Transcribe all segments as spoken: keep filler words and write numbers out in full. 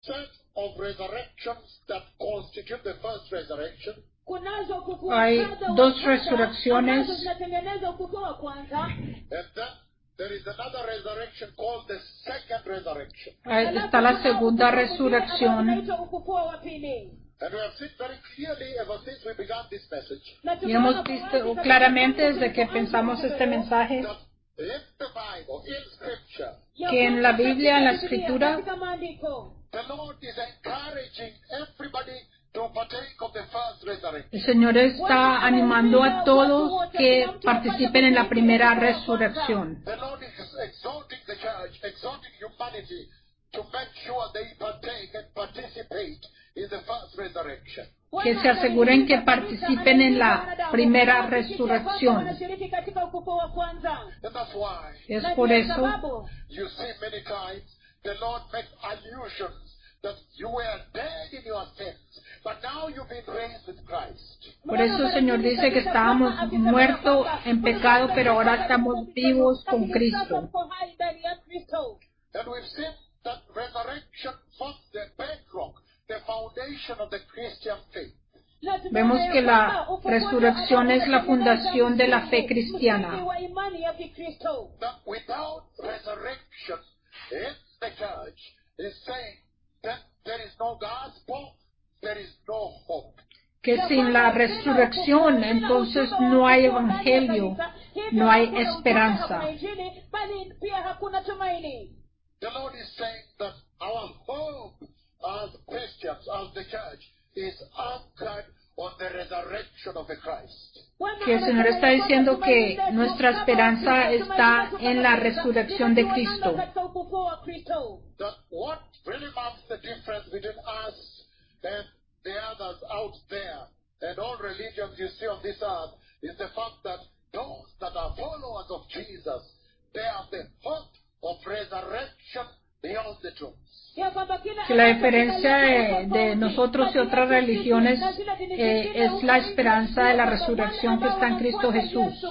set of resurrections that constitute the first resurrection. Hay dos resurrecciones. And then there is another resurrection called the second resurrection. Ahí está la segunda resurrección. And we have seen very clearly ever since we began this message Y hemos visto claramente desde que pensamos este mensaje that in the Bible, in Scripture, que en la Biblia, en la Escritura, the Lord is encouraging everybody to partake of the first resurrection. el Señor está animando a todos que participen en la primera resurrección. The Lord is exhorting the church, exhorting humanity to make sure they partake and participate in the first resurrection. Que se aseguren que participen en la primera resurrección. And that's why Es por eso you see many times the Lord makes allusions that you were dead in your sins, but now you've been raised with Christ. Por eso el Señor dice que estábamos muertos en pecado, pero ahora estamos vivos con Cristo. And we've seen that resurrection forms the bedrock, the foundation of the Christian faith. Vemos que la resurrección es la fundación de la fe cristiana. That without resurrection in the church is saying that there is no gospel, there is no hope. Que sin la resurrección entonces no hay evangelio, no hay esperanza. The Lord is saying that our hope as Christians, as the church, is anchored on the resurrection of the Christ. Que el Señor está diciendo que nuestra esperanza está en la resurrección de Cristo. That what really marks the difference between us and the others out there and all religions you see on this earth is the fact that those that are followers of Jesus, they have the hope of resurrection beyond the tombs. Que la diferencia de, de nosotros y otras religiones eh, es la esperanza de la resurrección que está en Cristo Jesús.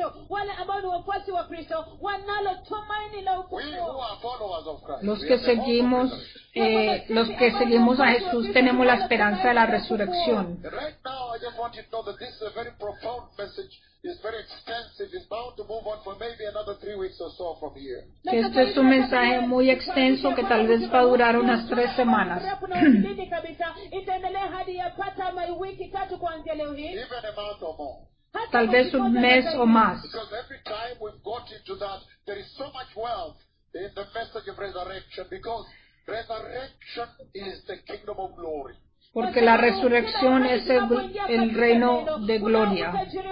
We who are followers of Christ, Los we que have the hope of seguimos, resurrection. eh, los que seguimos a Jesús tenemos la esperanza de la resurrección. And right now, I just want you to know that this is a very profound message. It's very extensive. It's bound to move on for maybe another three weeks or so from here. Que este es un mensaje muy extenso que tal vez va a durar unas tres semanas. Even a month or more. Tal vez un mes o más. Because every time we've got into that, there is so much wealth in the message of resurrection, because resurrection is the kingdom of glory. Porque la resurrección es el, el reino de gloria.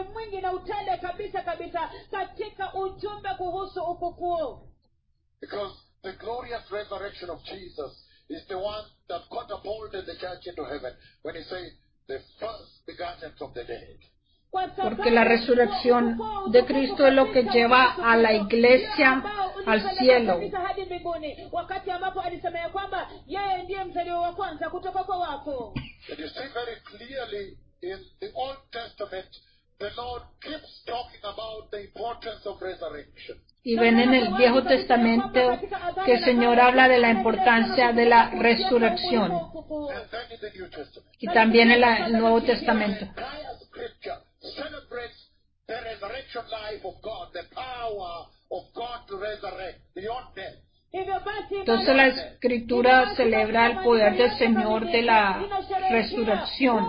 Because the glorious resurrection of Jesus is the one that catapulted the church into heaven when he said, the first begotten from the dead. Porque la resurrección de Cristo es lo que lleva a la iglesia al cielo. And you see very clearly in the Old Testament, the Lord keeps talking about the importance of resurrection. Y ven en el Viejo Testamento que el Señor habla de la importancia de la resurrección. And then in the New Testament, Y también en la- el Nuevo Testamento. the entire scripture celebrates the resurrection life of God, the power of God to resurrect beyond death. Entonces la Escritura celebra el poder del Señor de la resurrección.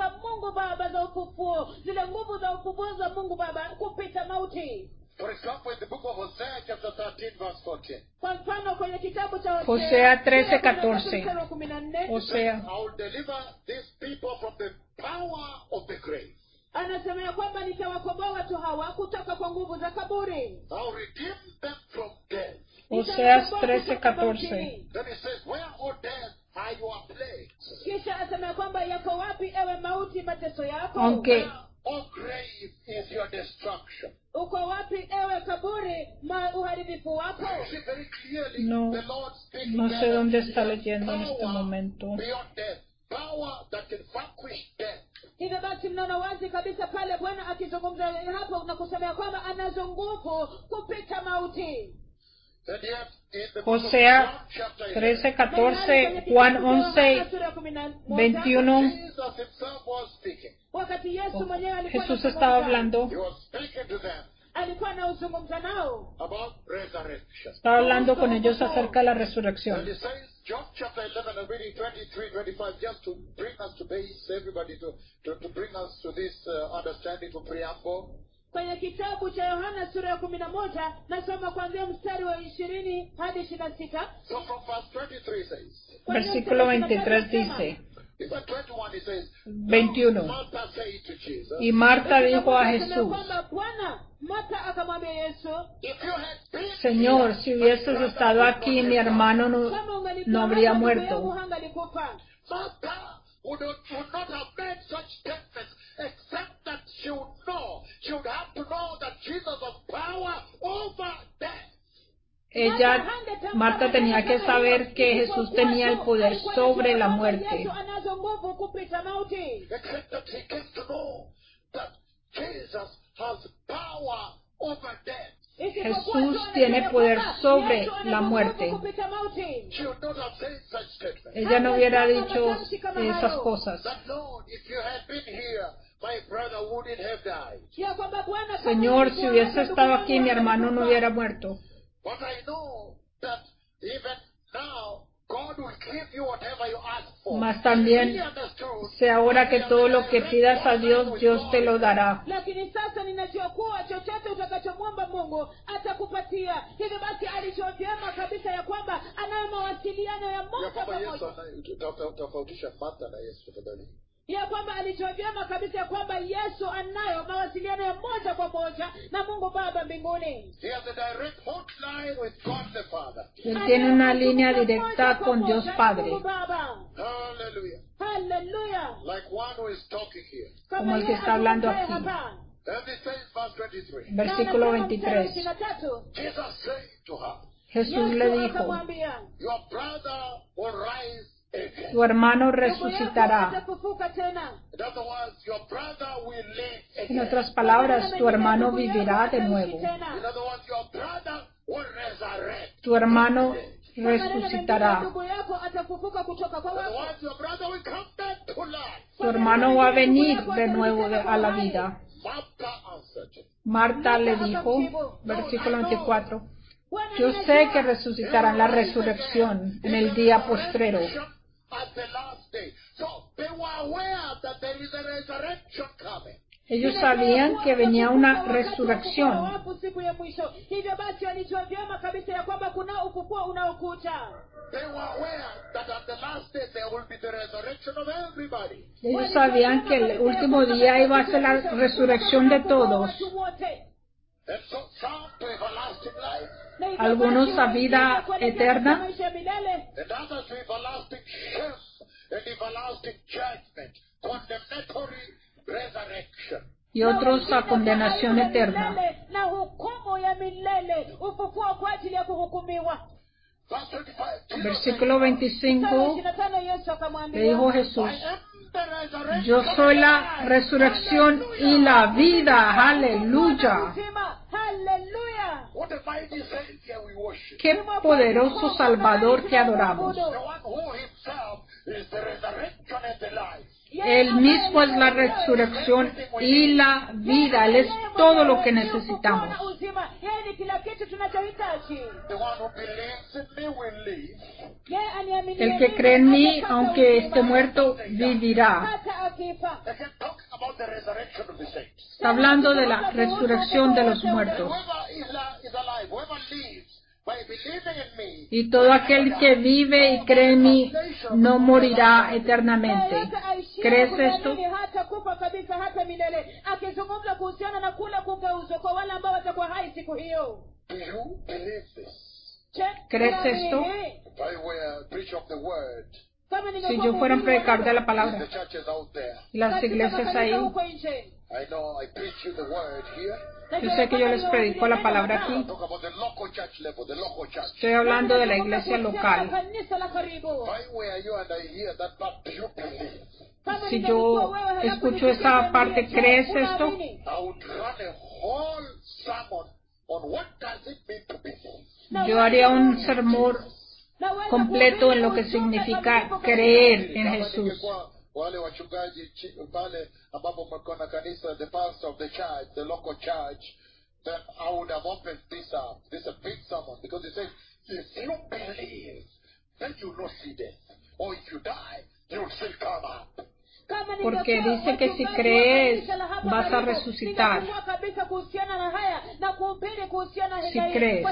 For example, in the book of Hosea, chapter thirteen, verse fourteen, Hosea trece catorce. it says, Hosea. I will deliver these people from the power of the grave. Anasema ya kwamba nitawakomboa watu hawa kutoka kwa nguvu za kaburi. I'll redeem them from death. Hosea trece catorce. Then it says, where, O death, are your plagues? Kisha asema ya kwamba yako wapi ewe mauti mateso yako? Aunque Where, O grave, is your destruction? Uko wapi ewe kaburi ma uharibifu wako? You see very clearly No, the Lord speaking no sé there. dónde está He has leyendo en este power momento. beyond death. Power that can vanquish death. Hivyo basi mnaona wazi kabisa pale Bwana akizungumza hapo na kusema ya kwamba anazo nguvu kupita mauti. And yet, in the book of Osea John chapter trece, eleven, catorce, Juan once, veintiuno. Jesus himself was speaking. Wakati Yesu mwenyewe alikuwa Jesús estaba anazungumza, hablando, He was speaking to them alikuwa anauzungumza nao about resurrection. estaba hablando con ellos acerca de la And resurrección. he says, John chapter eleven, I'm reading twenty-three, twenty-five, just to bring us to base, everybody to, to, to bring us to this uh, understanding, to preamble. kwenye kitabu cha Yohana sura ya kumi na moja nasoma kuanzia mstari wa ishirini hadi ishirini na sita. So from verse twenty-three it says, Versículo veintitrés dice, even twenty-one it says, veintiuno. Martha said to Jesus, Y Marta dijo a Jesús, kwamba Bwana, Marta akamwambia Yesu, if you had been Señor, here, si hubieses estado aquí, mi hermano no, kama ungalikuwa no habría hapa, ndugu yangu muerto. hangalikufa. Martha would not, would not have made such statements except that she would know, she would have to know that Jesus has power over death. Ella, Marta tenía que saber que Jesús tenía el poder sobre la muerte. Yesu anazo nguvu kupita mauti. Except that she came to know that Jesus has power over death. Jesús tiene poder sobre la muerte. She would not have said such statements. Ella no hubiera dicho esas cosas. That Lord, if you had been here, my brother wouldn't have died. Señor, si hubiese estado aquí, mi hermano no hubiera muerto. But I know that even now, God will give you whatever you ask for. Mas también He understood sé ahora que todo lo que pidas a Dios, Dios te lo dará. Lakini sasa ninajua kuwa chochote utakachomwomba Mungu atakupatia. Hivyo basi alijua vyema kabisa ya kwamba anayo mawasiliano ya moja kwa moja. Tofautisha Martha na Yesu tafadhali. Ya kwamba alijua vyema kabisa ya kwamba Yesu anayo mawasiliano ya moja kwa moja na Mungu Baba mbinguni. He has a direct hotline with God the Father. Él tiene una línea directa con Dios Padre, Mungu Baba. Hallelujah. Hallelujah. Like one who is talking here. como el que está hablando aquí. And it says verse twenty-three. Versículo veintitrés. Jesus said to her, Jesús le dijo, your brother will rise again. tu hermano resucitará. In other words, your brother will live En again. otras palabras, tu hermano vivirá de nuevo. In other words, your brother will resurrect. Tu hermano resucitará. In other words, your brother will come back to life. Tu hermano va a venir de nuevo de- a la vida. Martha answered, Marta le dijo, versículo veinticuatro, yo sé que resucitará en la resurrección en el día postrero. at the last day. So they were aware that there is a resurrection coming. Ellos sabían que venía una resurrección. Hivyo basi walijua vyema kabisa ya kwamba kuna ufufuo unaokuja. They were aware that at the last day there will be the resurrection of everybody. Ellos sabían que el último día iba a ser la resurrección de todos. And so some to everlasting life, Algunos a vida eterna, and others to everlasting shame and everlasting judgment, condemnatory resurrection. y otros a condenación eterna. Na hukumu ya milele, ufufuo kwa ajili ya kuhukumiwa. Verse twenty-five, Jesus Versículo said, veinticinco, Yesu akamwambia, le dijo Jesús, I am the resurrection yo soy la and life. resurrección y la vida. Aleluya. Hallelujah. What a mighty Savior we worship. Qué poderoso Salvador que adoramos. The one who himself is the resurrection and the life. Él mismo es la resurrección y la vida. Él es todo lo que necesitamos. The one who believes in me will live. El que cree en mí, aunque esté muerto, vivirá. Again, talking about the resurrection of the saints. Está hablando de la resurrección de los muertos. Whoever is, la- is alive, whoever lives by believing in me, Y todo aquel que vive y cree en mí no morirá eternamente. ¿Crees esto? Hata kufa kabisa hata milele, akizungumza kuhusiana na kule kugeuzwa kwa wale ambao watakuwa hai siku hiyo. do you believe this? ¿Crees esto? If I were a preacher of the word, Si yo fuera un predicador de la the palabra, churches out there, y las iglesias ahí, I know I preach you the word here. yo sé que yo les predico la palabra aquí. Talk about the local church level, the local church. Estoy hablando de la iglesia local. If I were you and I hear that part, do you believe? Si yo escucho esa parte, ¿crees esto? I would run a whole sermon on what does it mean to believe. Yo haría un sermón completo en lo que significa creer en Jesús. Wale wachungaji pale ambapo mko na kanisa, the pastor of the church, the local church, then I would have opened this up. This is a big sermon because he says, if you believe, then you will not see death. Or if you die, you will still come up. Porque dice que si crees vas a resucitar. Si crees.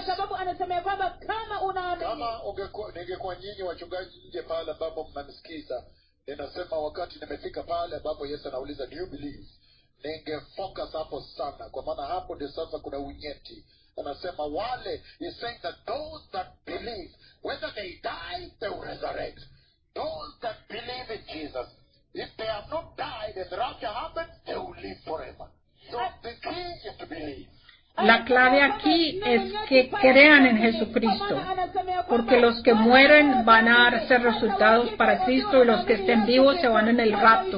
Kama ningekuwa nyinyi wachungaji nje pale ambapo mnanisikiza, ninasema wakati nimefika pale ambapo Yesu anauliza do you believe, ningefocus hapo sana, kwa maana hapo ndio sasa kuna unyeti. Anasema wale, he's saying that those that believe, whether they die, they will resurrect. Those that believe in Jesus, if they have not died and the rapture happens, they will live forever. So the key is to believe. La clave aquí es que crean en Jesucristo, porque los que mueren van a ser resultados para Cristo y los que estén vivos se van en el rapto.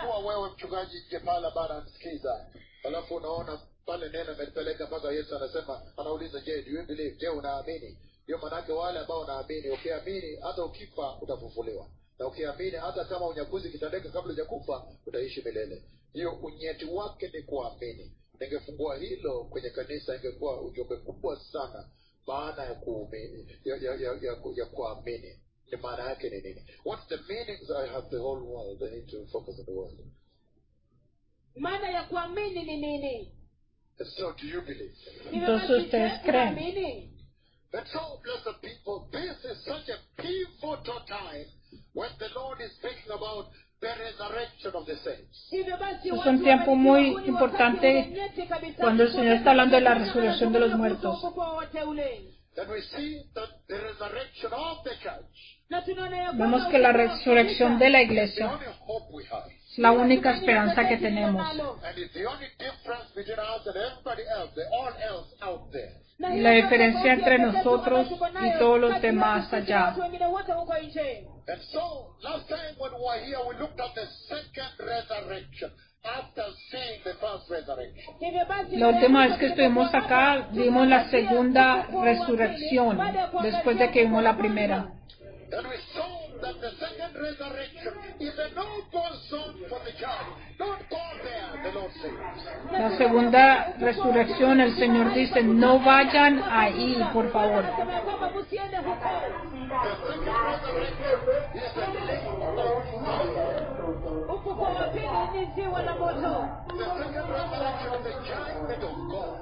Alafu unaona pale neno amelipeleka mpaka Yesu anasema, anauliza, je, do you believe? Je, unaamini? Hiyo manake wale ambao wanaamini, ukiamini hata ukifa utafufuliwa, na ukiamini hata kama unyakuzi kitendeka kabla hujakufa utaishi milele. Hiyo unyeti wake ni kuamini. Ningefungua hilo kwenye kanisa, ingekuwa ujumbe kubwa sana. Maana ya kuamini, ya, ya, ya, ya, ya kuamini ni maana yake ni nini? What's the meanings? I have the whole world. I need to focus on the world. Maana ya kuamini ni nini? So do you believe? Entonces ustedes creen. And so, blessed people, this is such a pivotal time when the Lord is speaking about the resurrection of the saints. Es un tiempo muy importante cuando el Señor está hablando de la resurrección de los muertos. Then we see that the resurrection of the church. Vemos que la resurrección de la iglesia The only hope we have. es la única esperanza que tenemos. And it's the only difference between us and everybody else, the all else out there. Y la diferencia entre nosotros y todos los demás allá. And so, last time when we were here, we looked at the second resurrection after seeing the first resurrection. La última vez que estuvimos acá, vimos la segunda resurrección, después de que vimos la primera. And we saw that the second resurrection is a no-go zone for the church. Don't go there, the Lord says. La segunda resurrección, el Señor dice, no vayan ahí, por favor. The second resurrection is the lake of fire. The second resurrection is the judgment of God.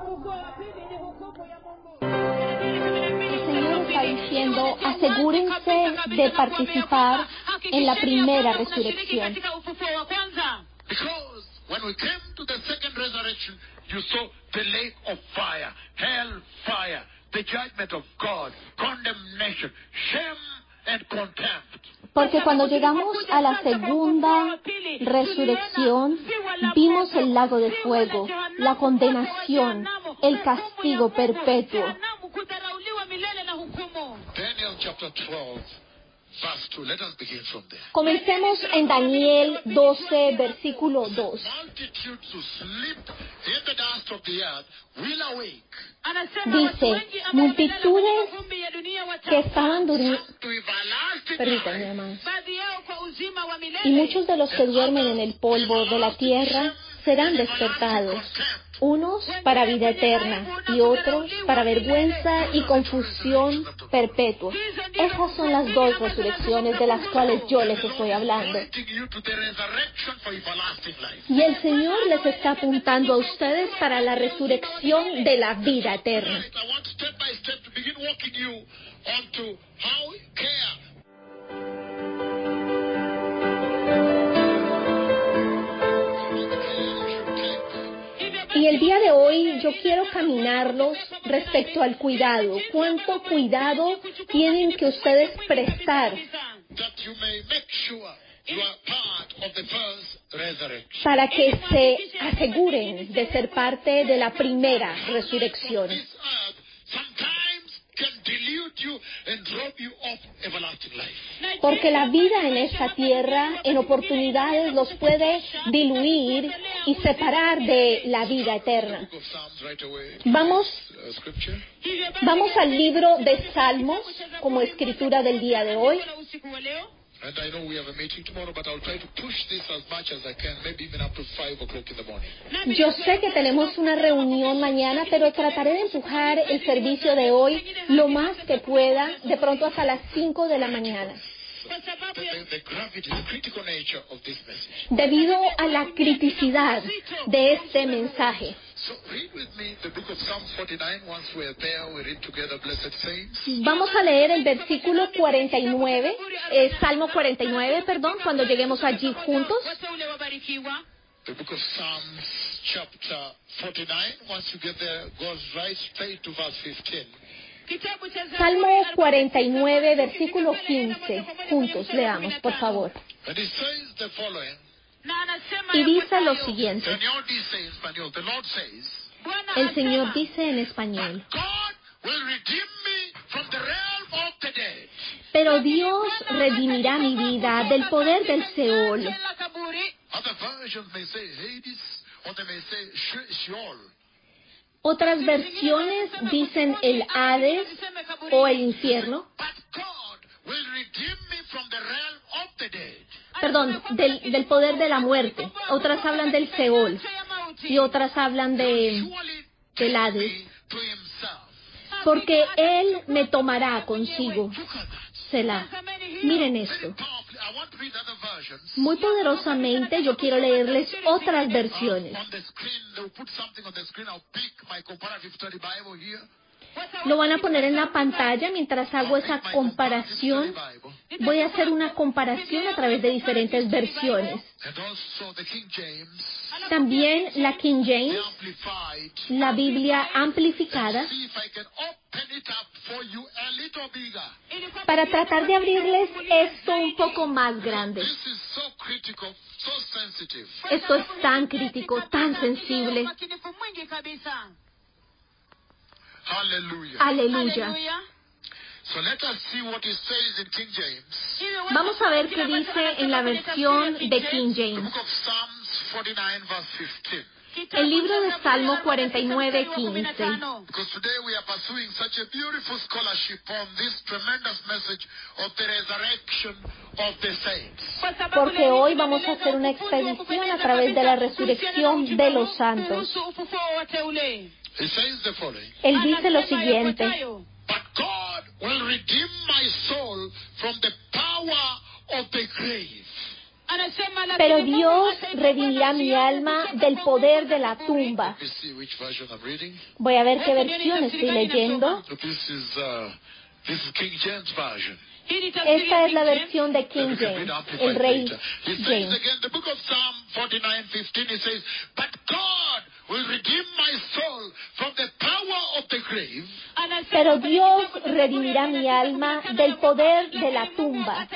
El Señor está diciendo, asegúrense de participar en la primera resurrección. Because when we came to the second resurrection, you saw the lake of fire, hell fire, the judgment of God, condemnation, shame and contempt. Porque cuando llegamos a la segunda resurrección, vimos el lago de fuego, la condenación, el castigo perpetuo. Daniel chapter twelve, verse two. Let us begin from there. Comencemos en Daniel doce, versículo dos. Multitudes who sleep in the dust of the earth will awake. Dice, multitudes que estaban durmiendo, To everlasting permítanme, life. hermanos, y muchos de los que duermen en el polvo de la tierra serán despertados, unos para vida eterna y otros para vergüenza y confusión perpetua. Esas son las dos resurrecciones de las cuales yo les estoy hablando. Pointing you to the resurrection for everlasting life. Y el Señor les está apuntando a ustedes para la resurrección de la vida eterna. I want step by step to begin walking you onto how care. Y el día de hoy yo quiero caminarlos respecto al cuidado. ¿Cuánto cuidado tienen que ustedes prestar That you may make sure you are part of the first resurrection. para que se aseguren de ser parte de la primera resurrección? This earth sometimes can delude you and rob you of everlasting life. porque la vida en esta tierra en oportunidades los puede diluir y separar de la vida eterna. Vamos, vamos al libro de Salmos como escritura del día de hoy. And I know we have a meeting tomorrow, but I'll try to push this as much as I can, maybe even up to five o'clock in the morning. Yo sé que tenemos una reunión mañana, pero trataré de empujar el servicio de hoy lo más que pueda, de pronto hasta las cinco de la mañana. The, the, the gravity, the critical nature of this message. Debido a la criticidad de este mensaje. So read with me the book of Psalm forty-nine. Once we're there, we read together, blessed saints. Vamos a leer el versículo cuarenta y nueve, eh, Salmo cuarenta y nueve, perdón, cuando lleguemos allí juntos. The book of Psalms, chapter forty-nine. Once you get there, goes right straight to verse fifteen. Salmo cuarenta y nueve, versículo quince. Juntos leamos, por favor. And it says the following. Y dice lo siguiente. Señor dice en español, the Lord says, El Señor dice en español. God will redeem me from the realm of the dead. Pero Dios redimirá mi vida del poder del Seol. Other versions may say Hades, or they may say Sheol. Otras versiones dicen el Hades o el infierno. But God will redeem me from the realm of the dead. Perdón, del, del poder de la muerte. Otras hablan del Seol y otras hablan de del Hades. To himself. Porque Él me tomará consigo. Selah. Miren esto. Powerfully, I want to read other versions. Muy poderosamente yo quiero leerles otras versiones. On the screen, they'll put something on the screen. I'll pick my comparative study Bible here. Lo van a poner en la pantalla mientras hago esa comparación. Voy a hacer una comparación a través de diferentes versiones. And also the King James, También la King the James, Amplified. la Biblia amplificada, See if I can open it up for you a little bigger. para tratar de abrirles esto un poco más grande. This is so critical, so sensitive. Esto es tan crítico, tan sensible. Hallelujah. Aleluya. So let us see what it says in King James. Vamos a ver qué dice en la versión de King The James. book of Psalms forty-nine, verse fifteen. El libro de Salmo cuarenta y nueve, quince. Because today we are pursuing such a beautiful scholarship on this tremendous message of the resurrection of the saints. Porque hoy vamos a hacer una expedición a través de la resurrección de los santos. He says the following. Él dice lo siguiente. But God will redeem my soul from the power of the grave. Pero Dios redimirá mi alma del poder de la tumba. Let me see which version I'm reading. Voy a ver qué versión estoy leyendo. So this is uh, this is King James version. Esta es la versión de King We can James, read Amplified el rey later. He says James. again, the book of Psalm forty-nine, fifteen, it says, but God will redeem my soul from the power of the grave. Pero Dios redimirá mi alma del poder de la tumba.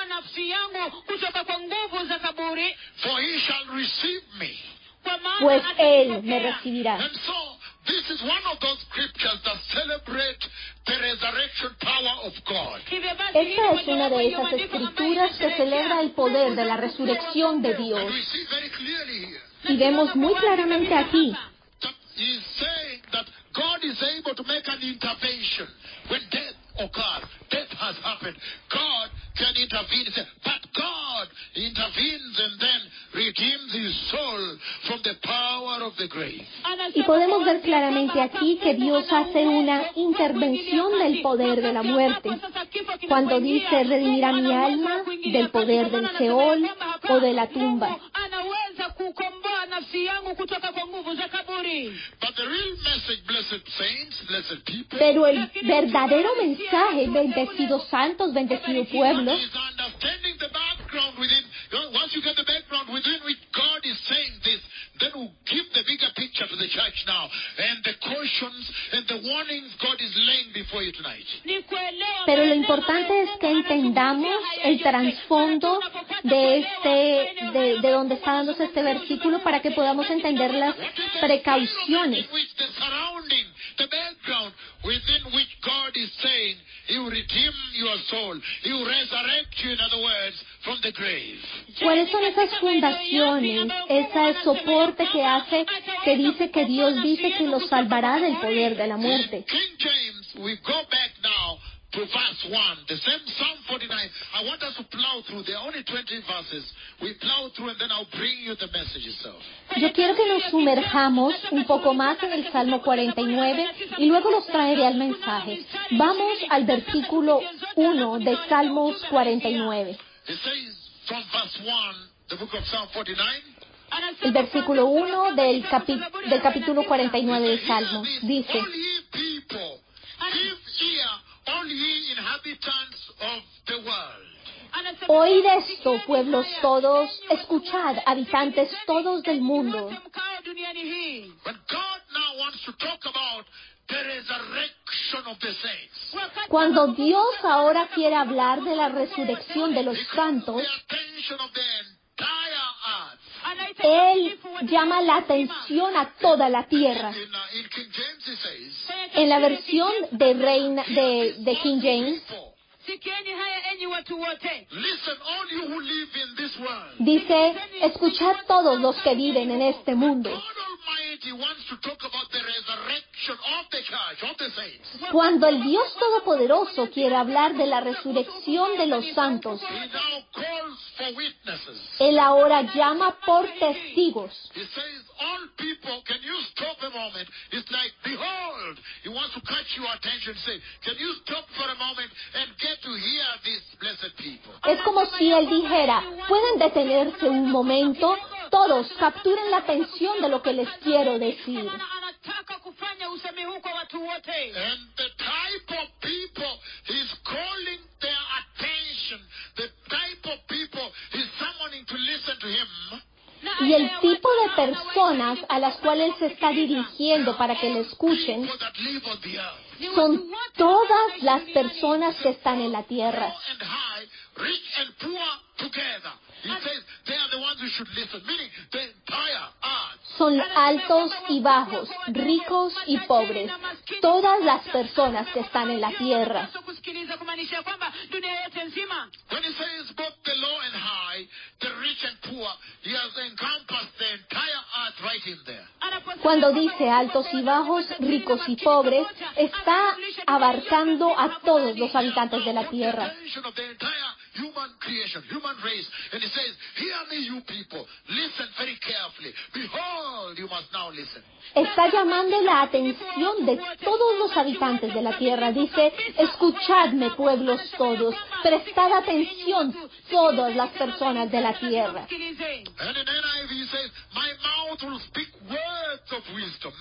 For he shall receive me. Pues Él me recibirá. And so, this is one of those scriptures that celebrate the resurrection power of God. Esta es una de esas escrituras que celebra el poder de la resurrección de Dios. And we see very clearly here Y vemos muy claramente aquí that he's saying that God is able to make an intervention when death occurs. Death has happened. God can intervene. He said, but God intervenes and then redeems his soul from the power of the grave. y podemos ver claramente aquí que Dios hace una intervención del poder de la muerte. Cuando dice redimirá mi alma del poder del Seol o de la tumba. But the real message, blessed saints, blessed people, Pero el verdadero mensaje, bendecidos santos, bendecido pueblo, is understanding the background within. Once you get the background within which God is saying this, then we'll give the bigger picture to the church now and the cautions and the warnings God is laying before you tonight. pero lo importante es que entendamos el trasfondo de este, de, de donde está dándose este versículo para que podamos entender las precauciones. Which the surrounding, the background within which God is saying He will redeem your soul. He will resurrect you, in other words, from the grave. ¿Cuáles son esas fundaciones, ese soporte que hace, que dice que Dios dice que los salvará del poder de la muerte? In King James, we go back now to verse one, the same Psalm forty-nine. I want us to plow through. There are only twenty verses. We plow through and then I'll bring you the message itself. Yo quiero que nos sumerjamos un poco más en el Salmo cuarenta y nueve y luego los traeré al mensaje. Vamos al versículo uno de Salmos cuarenta y nueve. It says from verse one, the book of Psalm forty-nine. El versículo uno del, capi- del capítulo cuarenta y nueve de Salmos dice: All ye people, give ear, all ye inhabitants of the world. Oíd esto, pueblos todos, escuchad, habitantes todos del mundo. But God now wants to talk about the resurrection of the saints. Cuando Dios ahora quiere hablar de la resurrección de los santos, The attention of the entire earth. Él llama la atención a toda la tierra. In, uh, in King James it says, En la versión de, Reina, de, de King James listen, all you who live in this world. dice: escuchad todos los que viven en este mundo. God Almighty wants to talk about the resurrection of the church, of the saints. Cuando el Dios Todopoderoso quiere hablar de la resurrección de los santos, He now calls for witnesses. Él ahora llama por testigos. He says, all people, can you stop a moment? It's like, behold, he wants to catch your attention. Say, can you stop for a moment and get to hear these blessed people? Es como si Él dijera: pueden detenerse un momento, todos capturen la atención de lo que les quiero decir. And the type of people he's calling their attention, the type of people he's summoning to listen to him. Y el tipo de personas a las cuales se está dirigiendo para que le escuchen People that live on the earth. son todas las personas que están en la tierra. Low and high, rich and poor together. He says they are the ones who should listen, meaning the entire earth. Son altos y bajos, ricos y pobres, todas las personas que están en la tierra. When he says both the low and high, the rich and poor, he has encompassed the entire earth right in there. Cuando dice altos y bajos, ricos y pobres, está abarcando a todos los habitantes de la tierra. Attention of the entire human creation, human race. And he says, hear me, you people. Listen very carefully. Behold, you must now listen. Está llamando la atención de todos los habitantes de la tierra. Dice: escuchadme, pueblos todos, prestad atención, todas las personas de la tierra. And in N I V he says, my mouth will speak words of wisdom.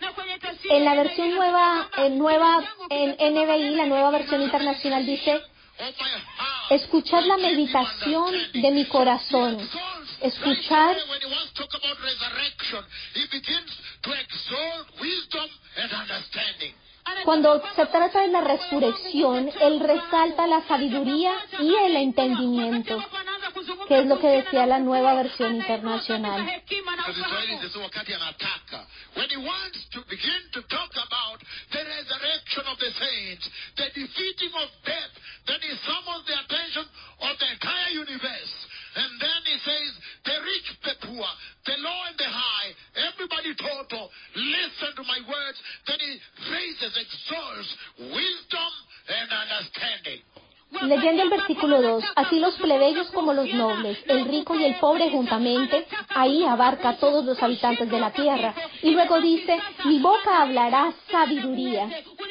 En la versión nueva, en nueva, en N B I, la nueva versión internacional dice: Of my heart. escuchad la meditación de mi corazón. Escuchad. When he wants to talk about resurrection, he begins to exalt wisdom and understanding. Cuando se trata de la resurrección, Él resalta la sabiduría y el entendimiento, que es lo que decía la nueva versión internacional. Because Israelis, they say, wakati anataka. When he wants to begin to talk about the resurrection of the saints, the defeating of death, then he summons the attention of the entire universe. And then he says, the rich, the poor, the low and the high, everybody total, listen to my words. Then he raises, exalts wisdom and understanding. Leyendo el versículo dos, así los plebeyos como los nobles, el rico y el pobre juntamente, ahí abarca a todos los habitantes de la tierra. Y luego dice: mi boca hablará sabiduría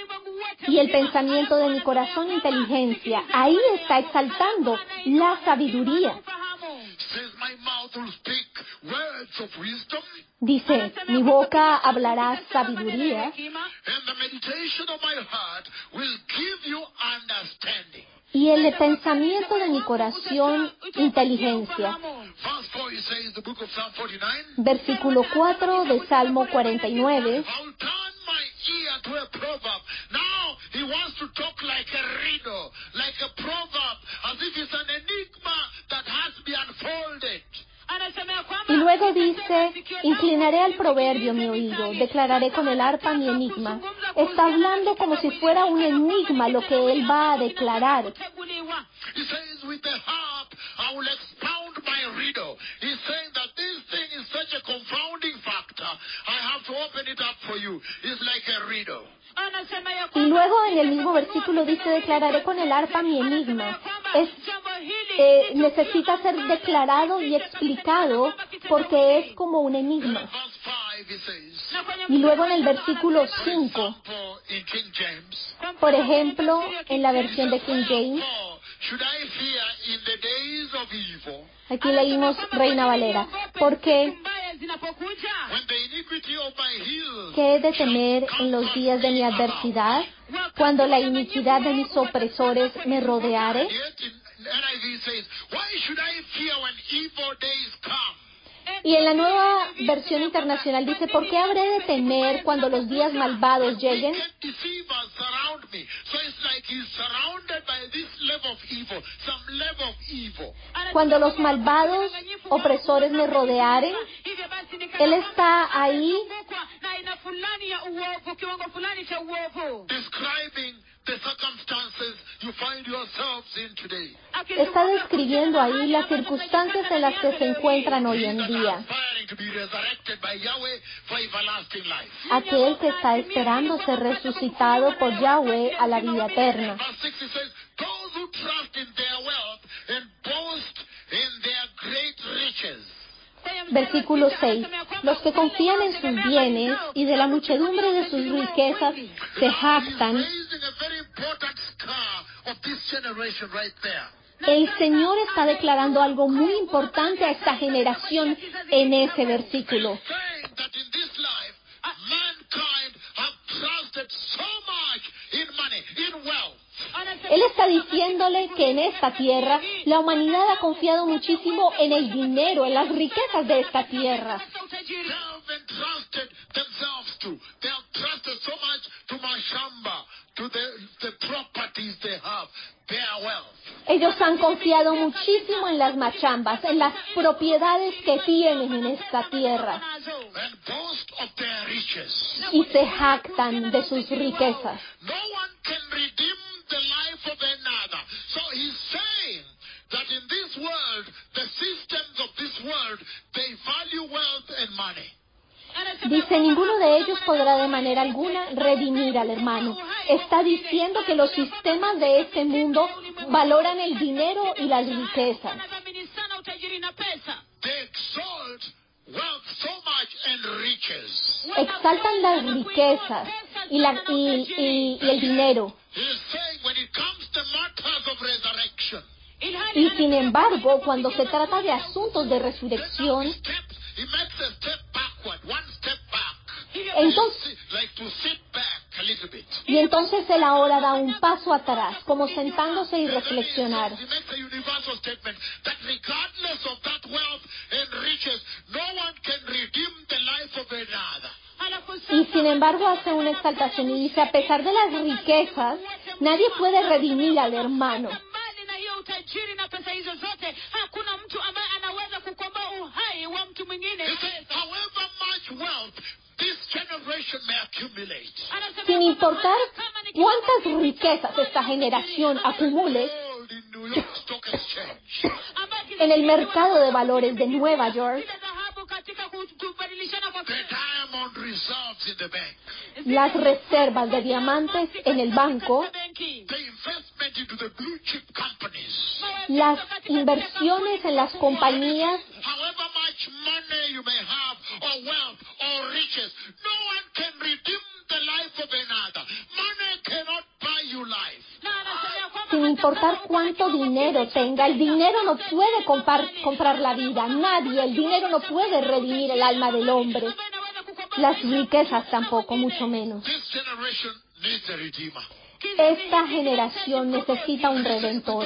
y el pensamiento de mi corazón inteligencia. Ahí está exaltando la sabiduría. Says, my mouth will speak words of wisdom. Dice: mi boca hablará sabiduría And the meditation of my heart will give you understanding. y el pensamiento de mi corazón inteligencia. Verse four, he says, the book of Psalm forty-nine. Versículo cuatro de Salmo cuarenta y nueve. I'll turn my ear to a proverb. Now he wants to talk like a riddle, like a proverb, as if it's an enigma that has to be unfolded. Y luego dice: inclinaré al proverbio mi oído, declararé con el arpa mi enigma. Está hablando como si fuera un enigma lo que él va a declarar. He says, with the harp, I will expound my riddle. He's saying that this thing is such a confounding factor. I have to open it up for you. It's like a riddle. Y luego en el mismo versículo dice, declararé con el arpa mi enigma. Es, eh, necesita ser declarado y explicado porque es como un enigma. Y luego en el versículo cinco, por ejemplo, en la versión de King James, aquí leímos Reina Valera, porque ¿qué he de temer en los días de mi adversidad, cuando la iniquidad de mis opresores me rodeare? Y en la Nueva Versión Internacional dice, ¿por qué habré de temer cuando los días malvados lleguen? Cuando los malvados opresores me rodearen, él está ahí está describiendo ahí las circunstancias en las que se encuentran hoy en día. Aquel que está esperando ser resucitado por Yahweh a la vida eterna. Versículo seis. Los que confían en sus bienes y de la muchedumbre de sus riquezas se jactan. El Señor está declarando algo muy importante a esta generación en ese versículo. Él está diciéndole que en esta tierra la humanidad ha confiado muchísimo en el dinero, en las riquezas de esta tierra. Ellos han confiado muchísimo en las machambas, en las propiedades que tienen en esta tierra. Y se jactan de sus riquezas. Dice, ninguno de ellos podrá de manera alguna redimir al hermano. Está diciendo que los sistemas de este mundo valoran el dinero y las riquezas. Exaltan las riquezas y, la, y, y, y el dinero. Y sin embargo, cuando se trata de asuntos de resurrección, entonces, y entonces él ahora da un paso atrás, como sentándose y reflexionar. Y sin embargo hace una exaltación y dice, a pesar de las riquezas, nadie puede redimir al hermano. Sin importar cuántas riquezas esta generación acumule en el mercado de valores de Nueva York, las reservas de diamantes en el banco, las inversiones en las compañías, sin importar cuánto dinero tenga, el dinero no puede comprar, comprar la vida. Nadie, el dinero no puede redimir el alma del hombre. Las riquezas tampoco, mucho menos. Esta generación necesita un redentor.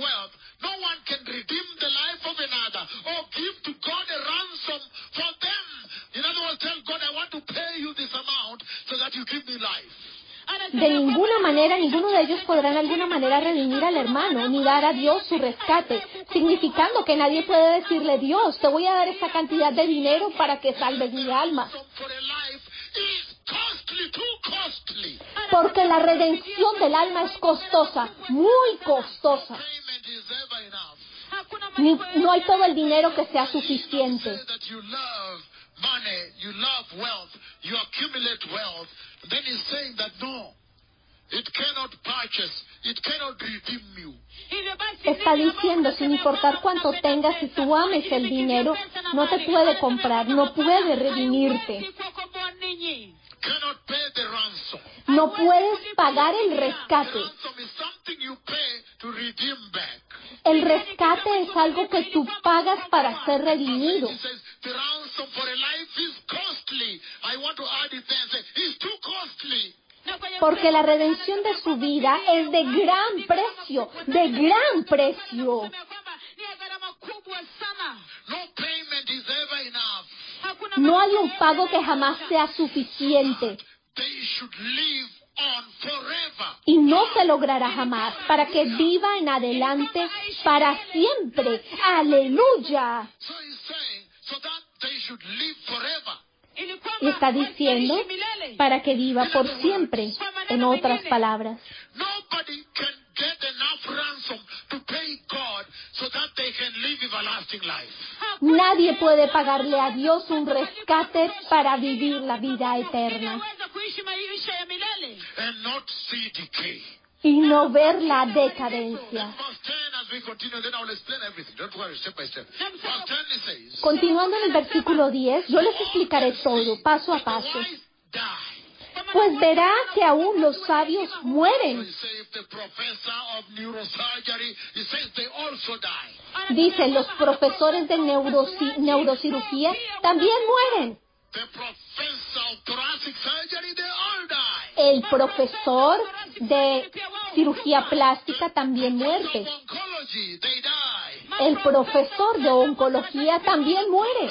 De ninguna manera, ninguno de ellos podrá en alguna manera redimir al hermano, ni dar a Dios su rescate, significando que nadie puede decirle, Dios, te voy a dar esta cantidad de dinero para que salves mi alma. Porque la redención del alma es costosa, muy costosa. Ni, no hay todo el dinero que sea suficiente. Está diciendo, sin importar cuánto tengas, si tú ames el dinero, no te puede comprar, no puede redimirte. No puedes pagar el rescate. El rescate es algo que tú pagas para ser redimido. Porque la redención de su vida es de gran precio, de gran precio. No hay un pago que jamás sea suficiente. Y no se logrará jamás para que viva en adelante para siempre. ¡Aleluya! Y está diciendo para que viva por siempre, en otras palabras. Nadie puede pagarle a Dios un rescate para vivir la vida eterna y no ver la decadencia. Continuando en el versículo diez, yo les explicaré todo, paso a paso. Pues verá que aún los sabios mueren. Dice, los profesores de neuroci- neurocirugía también mueren. El profesor de cirugía plástica también muere. El profesor de oncología también muere.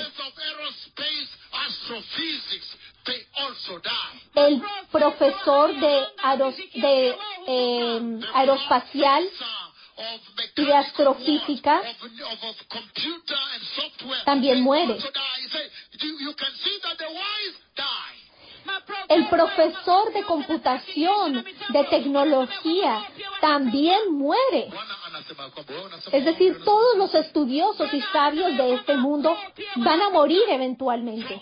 El profesor de, aeros, de eh, aeroespacial y de astrofísica también muere. El profesor de computación, de tecnología, también muere. Es decir, todos los estudiosos y sabios de este mundo van a morir eventualmente.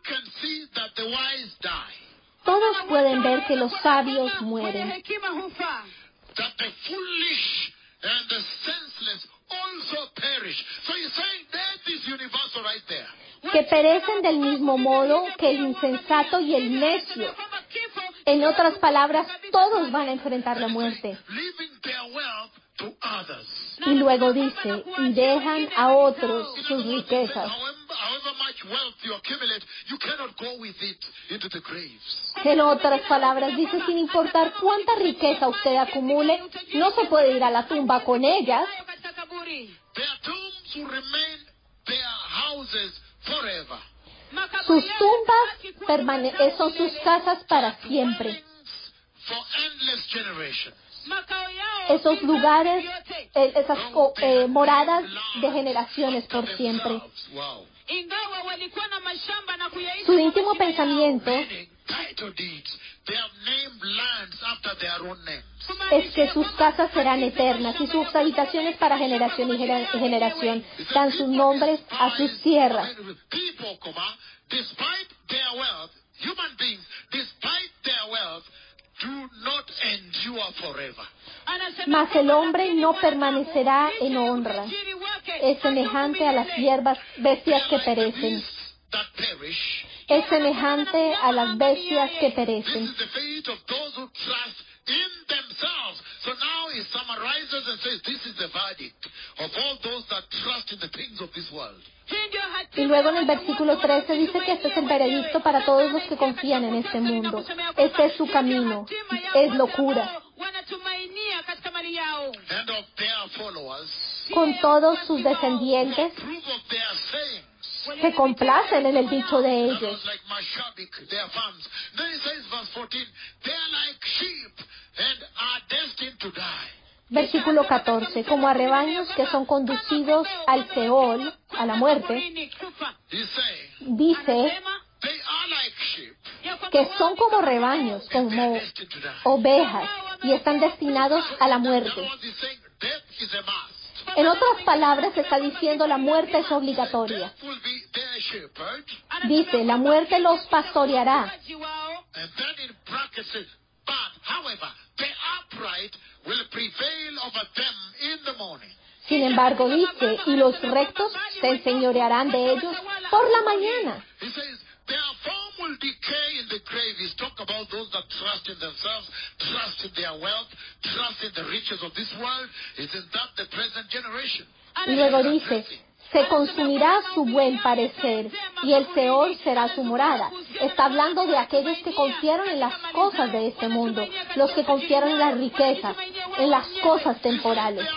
Todos pueden ver que los sabios mueren. Que perecen del mismo modo que el insensato y el necio. En otras palabras, todos van a enfrentar la muerte. Y luego dice, y dejan a otros sus riquezas. En otras palabras, dice, sin importar cuánta riqueza usted acumule, no se puede ir a la tumba con ellas. Sus tumbas permane- son sus casas para siempre. Esos lugares, eh, esas eh, moradas de generaciones por siempre. Su íntimo pensamiento es que sus casas serán eternas y sus habitaciones para generación y generación. Dan sus nombres a sus tierras. Mas el hombre no permanecerá en honra. Es semejante a las hierbas bestias que perecen. Es semejante a las bestias que perecen. Y luego en el versículo trece dice que este es el veredicto para todos los que confían en este mundo. Este es su camino, es locura. Con todos sus descendientes se complacen en el dicho de ellos. Versículo catorce. Como a rebaños que son conducidos al Seol, a la muerte, dice que son como rebaños, como ovejas, y están destinados a la muerte. En otras palabras, está diciendo la muerte es obligatoria. Dice, la muerte los pastoreará. Sin embargo, dice, y los rectos se enseñorearán de ellos por la mañana. Their form will decay in the grave. He's talking about those that trust in themselves, trust in their wealth, trust in the riches of this world. Isn't that the present generation? Y luego dice, se consumirá su buen parecer y el Seol será su morada. Está hablando de aquellos que confiaron en las cosas de este mundo, los que confiaron en las riquezas, en las cosas temporales.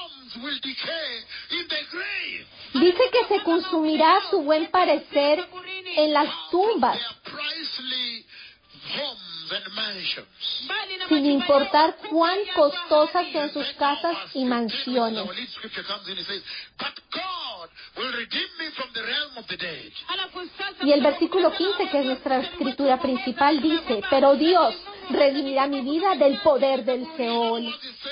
Dice que se consumirá su buen parecer en las tumbas, sin importar cuán costosas sean sus casas y mansiones. Y el versículo quince, que es nuestra escritura principal, dice, pero Dios redimirá mi vida del poder del Seol.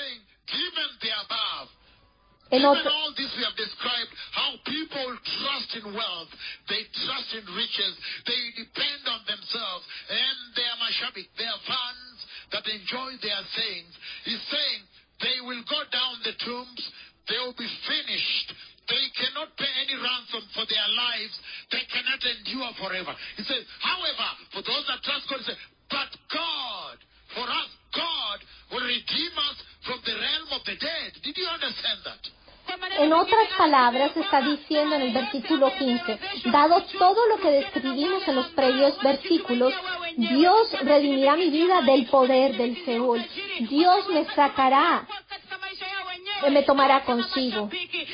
En otro, Given all this we have described, how people trust in wealth, they trust in riches, they depend on themselves, and their mashabik, their funds that enjoy their sayings. He's saying they will go down the tombs, they will be finished. They cannot pay any ransom for their lives. They cannot endure forever. He says, however, for those that trust God, he says, but God, for us, God will redeem us from the realm of the dead. Did you understand that? En otras palabras, está diciendo en el versículo quince, dado todo lo que describimos en los previos versículos, Dios redimirá mi vida del poder del Seol. Dios me sacará, me tomará consigo.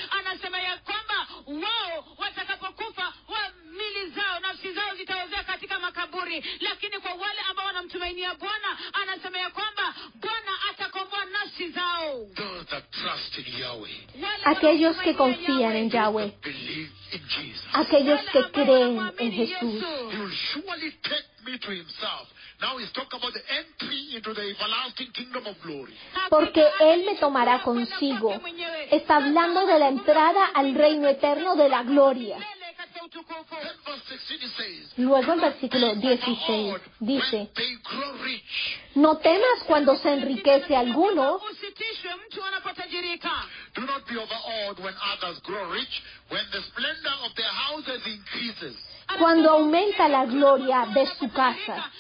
Aquellos que confían en Yahweh, aquellos que creen en Jesús. Porque Él me tomará consigo. Está hablando de la entrada al reino eterno de la gloria. Luego el versículo dieciséis dice, no temas cuando se enriquece alguno, do not be overawed when others grow rich, when the splendor of their houses increases. Cuando aumenta la gloria de su casa.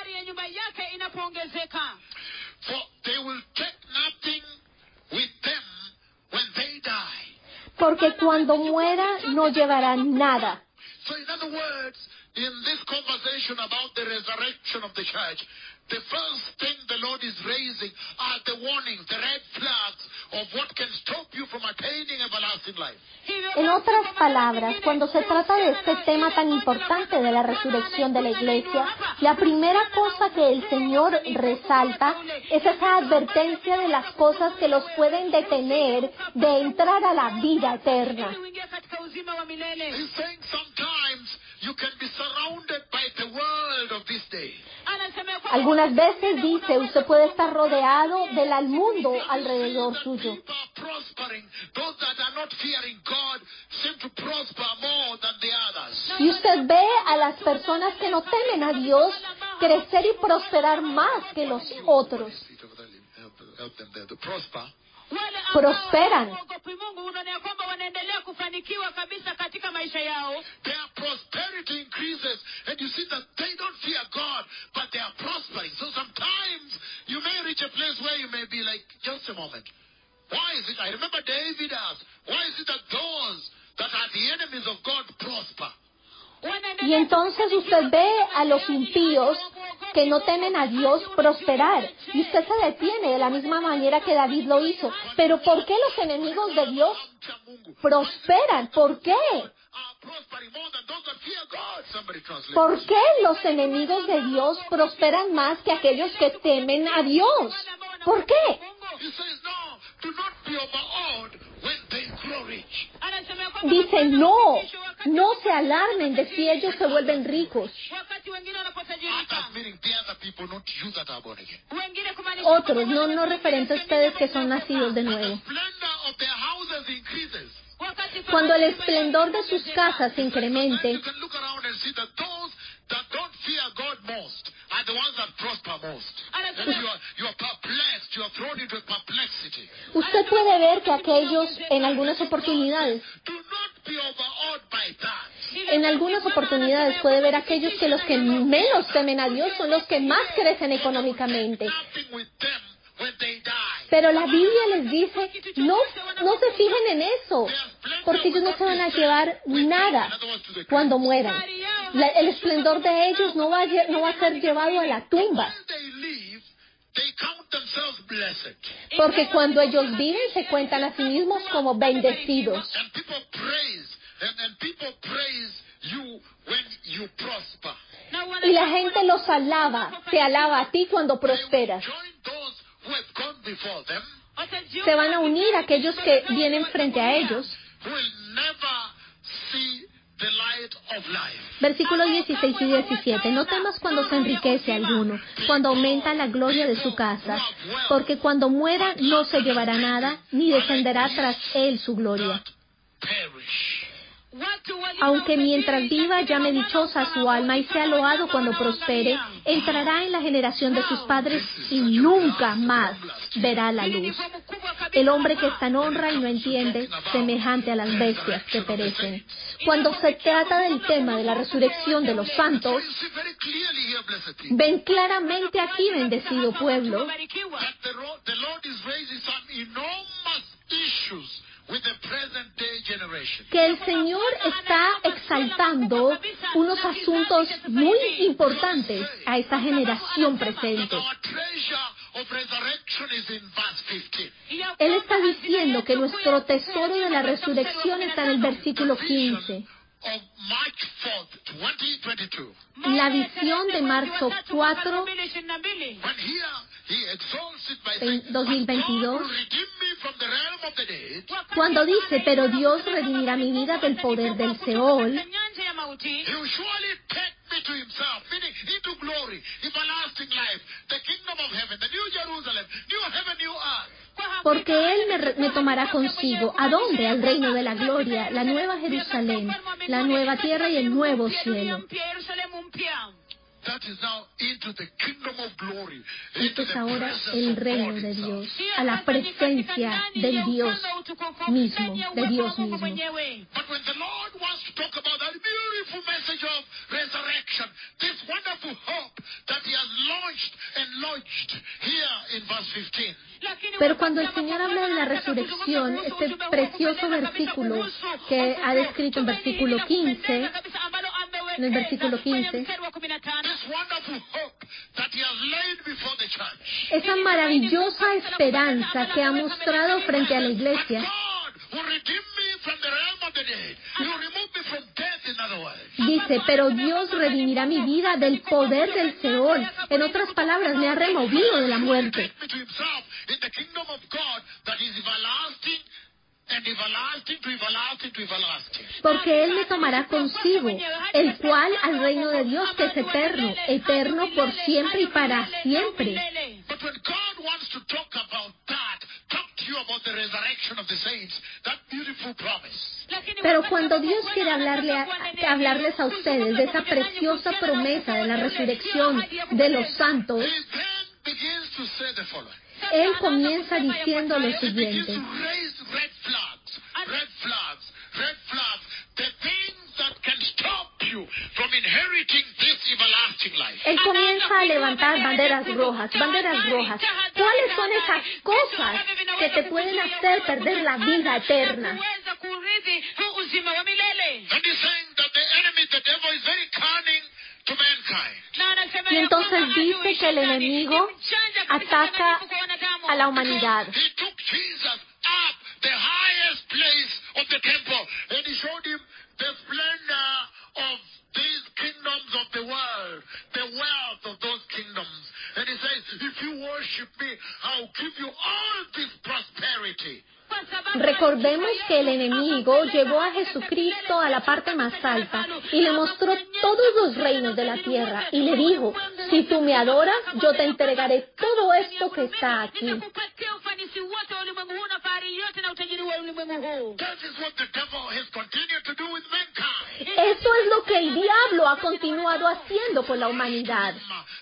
For they will take nothing with them when they die. Porque cuando muera no llevarán nada. So in other words, in this conversation about the resurrection of the church, the first thing the Lord is raising are the warnings, the red flags of what can stop you from attaining everlasting life. En otras palabras, cuando se trata de este tema tan importante de la resurrección de la iglesia, la primera cosa que el Señor resalta es esa advertencia de las cosas que los pueden detener de entrar a la vida eterna. He's saying sometimes you can be surrounded by the world of this day. Algunas veces dice, usted puede estar rodeado del mundo alrededor suyo. Y usted ve a las personas que no temen a Dios crecer y prosperar más que los otros. Prosperan. Their prosperity increases, and you see that they don't fear God, but they are prospering. So sometimes you may reach a place where you may be like, just a moment. Why is it? I remember David asked, why is it that those that are the enemies of God prosper? Y entonces usted ve a los impíos que no temen a Dios prosperar. Y usted se detiene de la misma manera que David lo hizo. Pero ¿por qué los enemigos de Dios prosperan? ¿Por qué? ¿Por qué los enemigos de Dios prosperan más que aquellos que temen a Dios? ¿Por qué? Dice, no, no se alarmen de si ellos se vuelven ricos. Otros, no, no referente a ustedes que son nacidos de nuevo. Cuando el esplendor de sus casas se incremente, usted puede ver que aquellos, en algunas oportunidades, en algunas oportunidades puede ver aquellos que los que menos temen a Dios son los que más crecen económicamente. Pero la Biblia les dice, no, no se fijen en eso, porque ellos no se van a llevar nada cuando mueran. La, el esplendor de ellos no va, a, no va a ser llevado a la tumba. Porque cuando ellos viven se cuentan a sí mismos como bendecidos. Y la gente los alaba, te alaba a ti cuando prosperas. Se van a unir a aquellos que vienen frente a ellos. Versículos dieciséis y diecisiete. No temas cuando se enriquece alguno, cuando aumenta la gloria de su casa, porque cuando muera no se llevará nada, ni descenderá tras él su gloria. Aunque mientras viva llame dichosa su alma y sea loado cuando prospere, entrará en la generación de sus padres y nunca más verá la luz. El hombre que está en honra y no entiende, semejante a las bestias que perecen. Cuando se trata del tema de la resurrección de los santos, ven claramente aquí, bendecido pueblo, que el Señor está exaltando unos asuntos muy importantes a esta generación presente. Él está diciendo que nuestro tesoro de la resurrección está en el versículo quince. La visión de marzo cuatro, dos mil veintidós, cuando dice, pero Dios redimirá mi vida del poder del Seol, porque Él me, me tomará consigo. ¿A dónde? Al reino de la gloria, la nueva Jerusalén, la nueva tierra y el nuevo cielo. Esto es ahora el reino de Dios, a la presencia del Dios mismo, de Dios mismo. Pero cuando el Señor habla de la resurrección, este precioso versículo que ha descrito en versículo quince, en el versículo quince, esa maravillosa esperanza que ha mostrado frente a la iglesia, dice, pero Dios redimirá mi vida del poder del Seol. En otras palabras, me ha removido de la muerte. Porque Él me tomará consigo, el cual al reino de Dios que es eterno, eterno por siempre y para siempre. Pero cuando Dios quiere hablarle a, hablarles a ustedes de esa preciosa promesa de la resurrección de los santos, Él comienza diciendo lo siguiente. Él comienza a levantar banderas rojas, banderas rojas. ¿Cuáles son esas cosas que te pueden hacer perder la vida eterna? Y entonces dice que el enemigo ataca a la humanidad. Recordemos que el enemigo llevó a Jesucristo a la parte más alta y le mostró todos los reinos de la tierra y le dijo, si tú me adoras, yo te entregaré todo esto que está aquí. Eso es lo que el diablo ha continuado haciendo con la humanidad.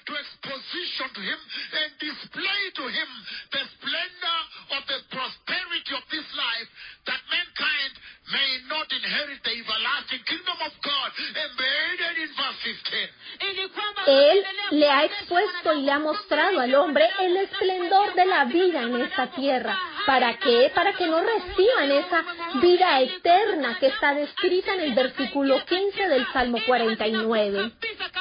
Él le ha expuesto y le ha mostrado al hombre el esplendor de la vida en esta tierra. ¿Para qué? Para que no reciban esa vida eterna que está descrita en el versículo quince del Salmo cuarenta y nueve.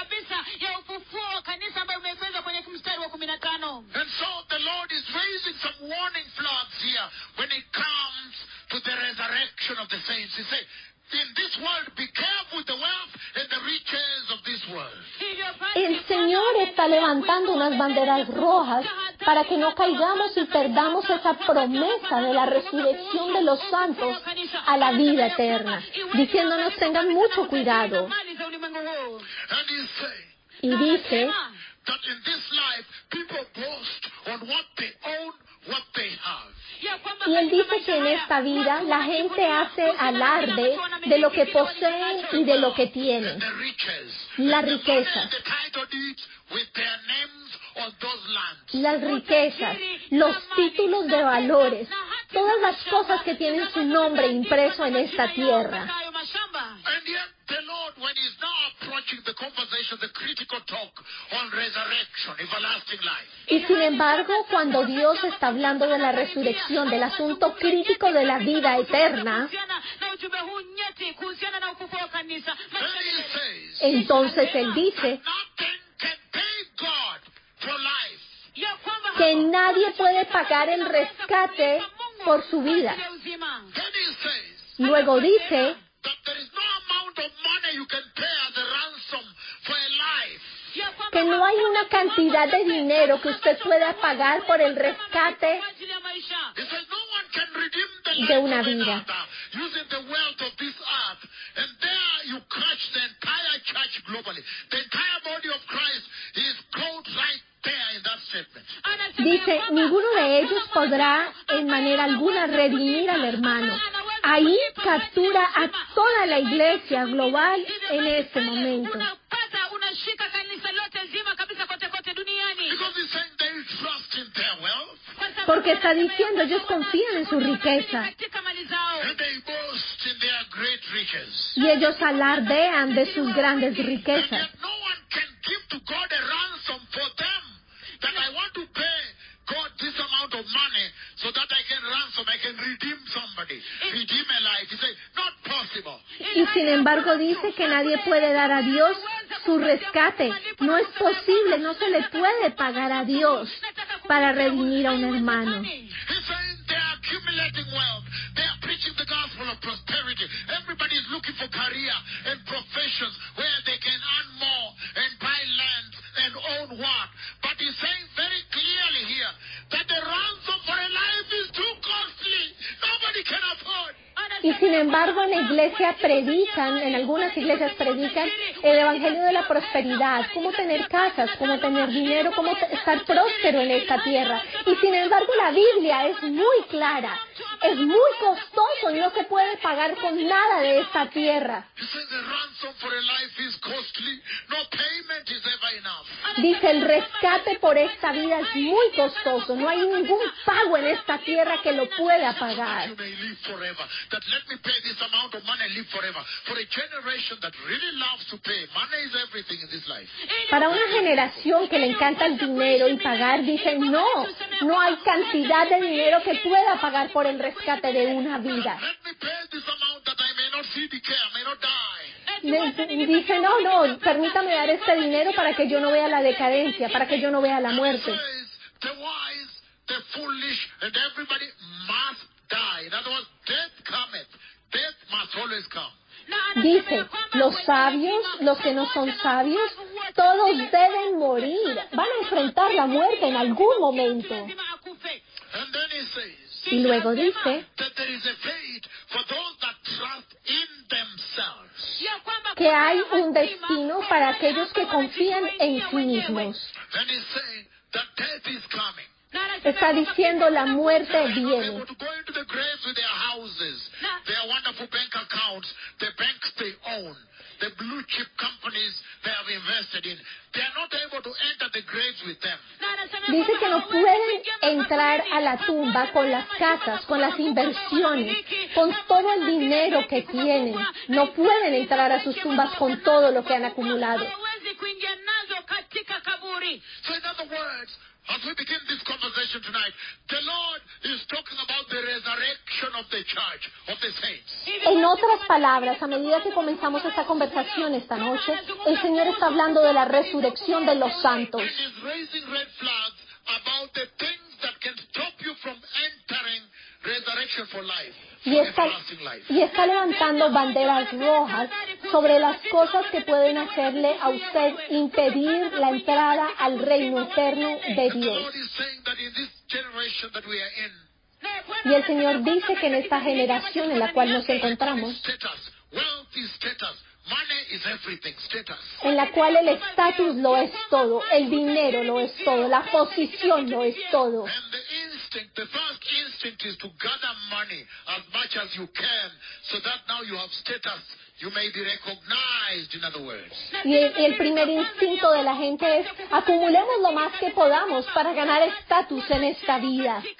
And so the Lord is raising some warning flags here when it comes to the resurrection of the saints. He said, in this world, be careful with the wealth and the riches of this world. El Señor está levantando unas banderas rojas para que no caigamos y perdamos esa promesa de la resurrección de los santos a la vida eterna, diciéndonos tengan mucho cuidado. And he said, Y dice that in this life, people boast on what they own, what they have. Y él dice que en esta vida la gente hace alarde de lo que poseen y de lo que tienen, The riches. las riquezas, The title deeds with their names on those lands. las riquezas, los títulos de valores, todas las cosas que tienen su nombre impreso en esta tierra. And yet the Lord, when he's now approaching the conversation, the critical talk on resurrection, everlasting life. Y sin embargo, cuando Dios está hablando de la resurrección, del asunto crítico de la vida eterna, Then he says, entonces Él dice nothing can pay God for life. que nadie puede pagar el rescate por su vida. Then he says Luego dice that there is no amount of money you can pay as a ransom for a life. que no hay una cantidad de dinero que usted pueda pagar por el rescate He says no one can redeem the de life una of vida. another using the wealth of this earth. And there you crush the entire church globally. The entire body of Christ is caught right there in that statement. Dice, ninguno de ellos podrá en manera alguna redimir al hermano. Ahí captura a toda la iglesia global en este momento. Because he's saying they trust in their wealth Porque está diciendo, ellos confían en su riqueza and they boast in their great riches. y ellos alardean de sus grandes And riquezas. yet no one can give to God a ransom for them. That I want to pay God this amount of money so that I can ransom, I can redeem somebody, redeem a life. He said, not possible. Y sin embargo dice que nadie puede dar a Dios su rescate. No es posible, no se le puede pagar a Dios para redimir a un hermano. He's saying they're accumulating wealth. They are preaching the gospel of prosperity. Everybody is looking for career and professions where they can earn more and buy land and own what. But he's saying very clearly here that the ransom for a life is too costly. Nobody can afford. Y sin embargo en la iglesia predican, en algunas iglesias predican el evangelio de la prosperidad, cómo tener casas, cómo tener dinero, cómo t- estar próspero en esta tierra. Y sin embargo la Biblia es muy clara, es muy costoso y no se puede pagar con nada de esta tierra. He says the ransom for a life is costly. No payment is ever enough. Dice, el rescate por esta vida es muy costoso, no hay ningún pago en esta tierra que lo pueda pagar. You may live forever. That let me pay this amount of money and live forever. For a generation that really loves to pay, money is everything in this life. Para una generación que le encanta el dinero y pagar, dicen, no, no hay cantidad de dinero que pueda pagar por el rescate de una vida. Let me pay this amount that I may not see decay, I may not die. Le- Dice, no, no, permítame dar este dinero para que yo no vea la decadencia, para que yo no vea la It muerte. says the wise, the foolish, and everybody must die. In other words, death cometh. Death must always come. Dice, los sabios, los que no son sabios, todos deben morir, van a enfrentar la muerte en algún momento. And then he says Y luego dice that the que hay un destino para aquellos que confían en sí mismos. Está diciendo la muerte viene. The blue chip companies they have invested in, they are not able to enter the graves with them. Dice que no pueden entrar a la tumba con las casas, con las inversiones, con todo el dinero que tienen. No pueden entrar a sus tumbas con todo lo que han acumulado. So in other words, as we begin this conversation tonight, the Lord is talking about the resurrection of the church, of the saints. En otras palabras, a medida que comenzamos esta conversación esta noche, el Señor está hablando de la resurrección de los santos. And is raising red flags about the things that can stop you from entering resurrection for life. Y está, y está levantando banderas rojas sobre las cosas que pueden hacerle a usted impedir la entrada al reino eterno de Dios. Y el Señor dice que en esta generación en la cual nos encontramos, en la cual el estatus lo es todo, el dinero lo es todo, la posición lo es todo. The first instinct is to gather money as much as you can, so that now you have status, you may be recognized, in other words. Y el, el primer instinto de la gente es acumulemos lo más que podamos para ganar estatus en esta vida. And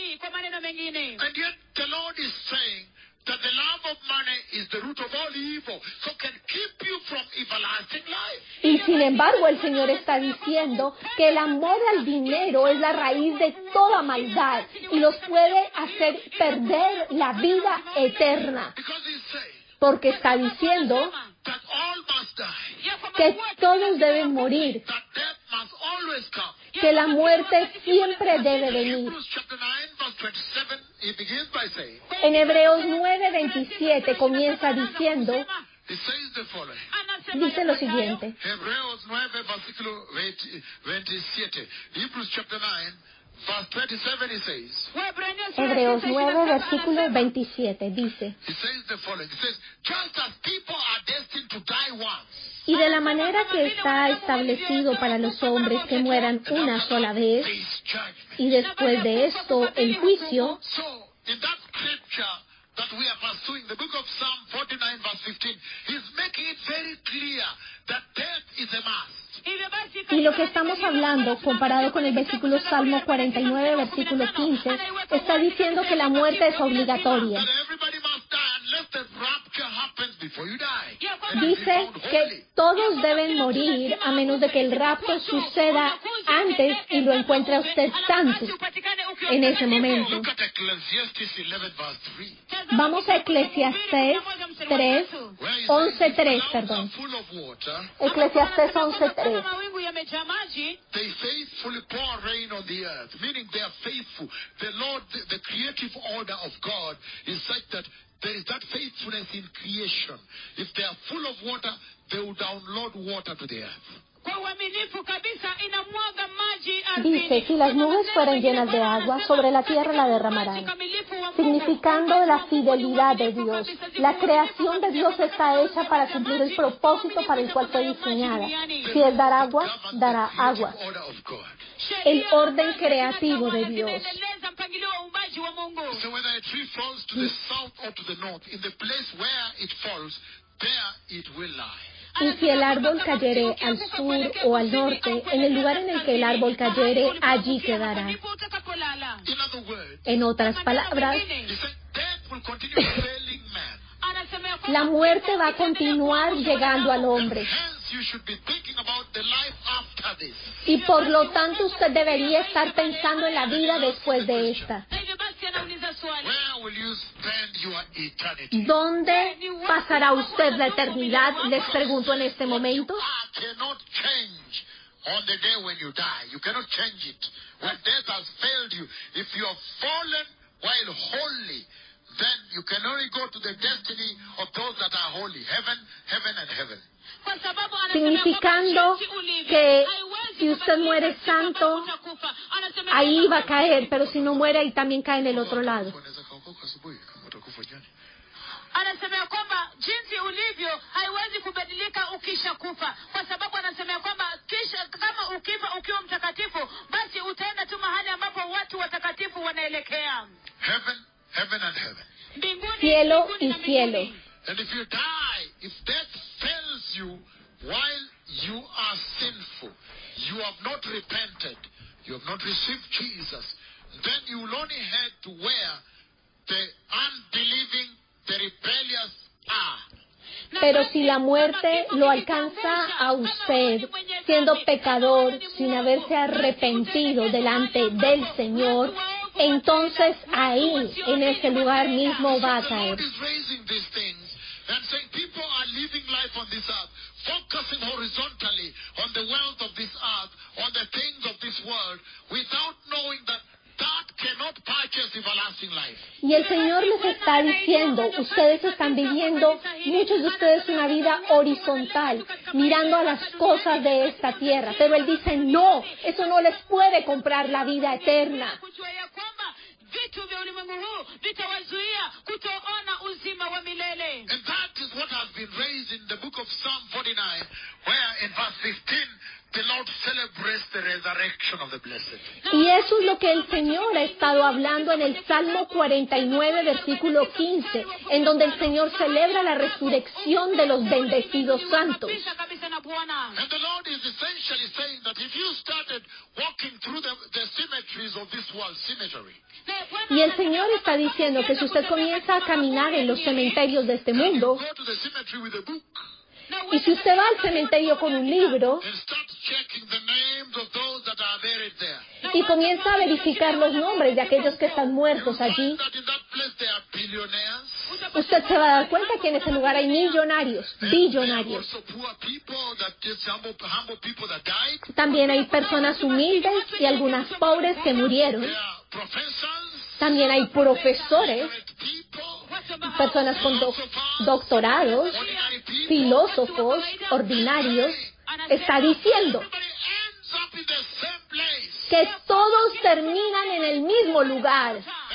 yet the Lord is saying that the love of money is the root of all evil, so can keep you from everlasting life. Y sin embargo, el Señor está diciendo que el amor al dinero es la raíz de toda maldad y los puede hacer perder la vida eterna. Because he's saying Porque está diciendo that all must die, que todos deben morir, that death must always come. que la muerte siempre debe venir. Hebrews chapter nine, verse twenty-seven, he begins by saying, En Hebreos nueve veintisiete comienza diciendo, he says the following. dice lo siguiente, Hebreos nueve, versículo veintisiete. Hebrews chapter nine, verse twenty-seven, he says, Hebreos nueve versículo veintisiete dice, he says the following. He says, just as people are destined to die once, y de la manera que está establecido para los hombres que mueran una sola vez, there is judgment. y después de esto el juicio, So, in that scripture that we are pursuing, the book of Psalm forty-nine, verse fifteen, he's making it very clear that death is a must. y lo que estamos hablando, comparado con el versículo Salmo cuarenta y nueve, versículo quince, está diciendo que la muerte es obligatoria. That everybody must die unless the rapture happens before you die. And Dice be found que holy. todos deben morir a menos de que el rapto suceda antes y lo encuentre a usted santo en ese momento. Look at Ecclesiastes eleven, verse three. Vamos a Eclesiastés tres, Where he once says, tres, "Clouds perdón. are full of water, Eclesiastés once tres. they faithfully pour rain on the earth," meaning they are faithful. The Lord, the, the creative order of God is such that there is that faithfulness in creation. If they are full of water, they will download water to the earth. Dice, si las nubes fueran llenas de agua, sobre la tierra la derramarán, significando la fidelidad de Dios. La creación de Dios está hecha para cumplir el propósito para el cual fue diseñada. Si es dar agua, dará agua. Order of God. El orden creativo de Dios. So whether a tree falls to the south or to the north, in the place where it falls, there it will lie. Y si el árbol cayere al sur o al norte, en el lugar en el que el árbol cayere, allí quedará. In other words, En otras palabras, he said death will continue failing man. la muerte va a continuar llegando al hombre. Hence you should be thinking about the life after this. Y por lo tanto usted debería estar pensando en la vida después de esta. Where will you spend your eternity? ¿Dónde pasará usted la eternidad? Les pregunto en este momento. You cannot change on the day when you die. You cannot change it. When death has failed you, if you have fallen while holy, then you can only go to the destiny of those that are holy. Heaven, heaven, and heaven. Significando que si usted muere santo, ahí va a caer, pero si no muere, ahí también cae en el otro lado. el cielo. And if you die, if death fails you while you are sinful, you have not repented, you have not received Jesus, then you will only head to where the unbelieving, the rebellious are. Pero si la muerte lo alcanza a usted, siendo pecador, sin haberse arrepentido delante del Señor, entonces ahí, en ese lugar mismo va a caer. And saying people are living life on this earth, focusing horizontally on the wealth of this earth, on the things of this world, without knowing that that cannot purchase everlasting life. Y el Señor les está diciendo, ustedes están viviendo, muchos de ustedes, una vida horizontal, mirando a las cosas de esta tierra. Pero Él dice, no, eso no les puede comprar la vida eterna. Vitu vya ulimwengu huu vitawazuia kutoona uzima wa milele. And that is what has been raised in the book of Psalm forty-nine, where in verse fifteen the Lord celebrates the resurrection of the blessed. Y eso es lo que el Señor ha estado hablando en el Salmo cuarenta y nueve, versículo quince, en donde el Señor celebra la resurrección de los bendecidos santos. And the Lord is essentially saying that if you started walking through the, the symmetries of this world, symmetry, y el Señor está diciendo que si usted comienza a caminar en los cementerios de este mundo, y si usted va al cementerio con un libro y comienza a verificar los nombres de aquellos que están muertos allí, usted se va a dar cuenta que en ese lugar hay millonarios, billonarios. También hay personas humildes y algunas pobres que murieron. También hay profesores, personas con do- doctorados, filósofos ordinarios. Está diciendo que todos terminan en el mismo lugar.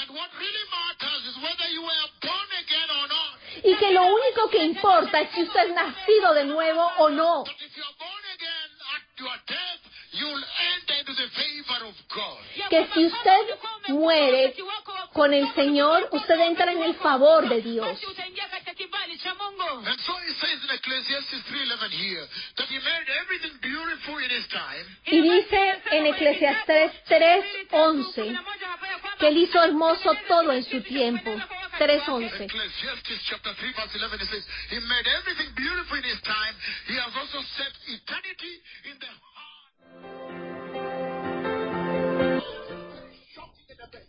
Y que lo único que importa es si usted es nacido de nuevo o no. Que si usted muere con el Señor, usted entra en el favor de Dios. And so he says in Ecclesiastes three eleven here that he made everything beautiful in his time. Y dice en Eclesiastés tres once que Él hizo hermoso todo en su tiempo. tres once. Ecclesiastes chapter three verse eleven, it says, he made everything beautiful in his time. He has also set eternity in the heart. Shocking in the face.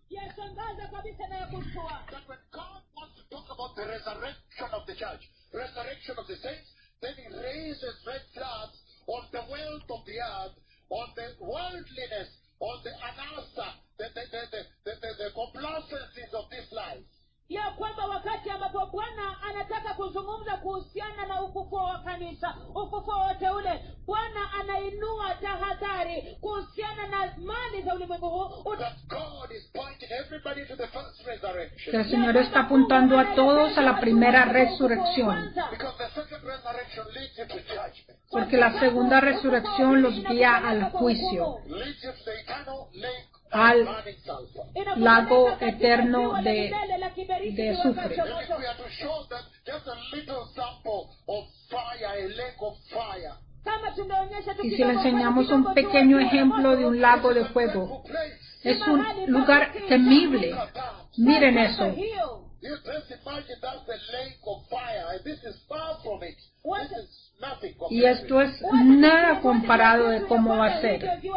That when God wants to talk about the resurrection of the church, resurrection of the saints, then he raises red flags on the wealth of the earth, on the worldliness, on the anasa, the, the, the, the, the, the, the complacencies of this life. Ya kwamba wakati ambapo Bwana anataka kuzungumza kuhusiana na ufufuo wa kanisa, ufufuo wa teule, Bwana anainua tahadhari kuhusiana na mali za ulimwengu huu. That God is pointing everybody to the first resurrection. Que el Señor está apuntando a todos a la primera resurrección. Because the second resurrection leads you to judgment. Porque la segunda resurrección los guía al juicio, Leads you to the eternal lake of al burning sulfur. lago eterno de, de azufre. And if we are to show that just a little sample of fire, a lake of fire, Y si le enseñamos un pequeño ejemplo de un lago de fuego, es un lugar temible. Miren eso. you just imagine that's the lake of fire, and this is far from it. This is nothing compared Y esto to it. es nada comparado de cómo va a ser. Then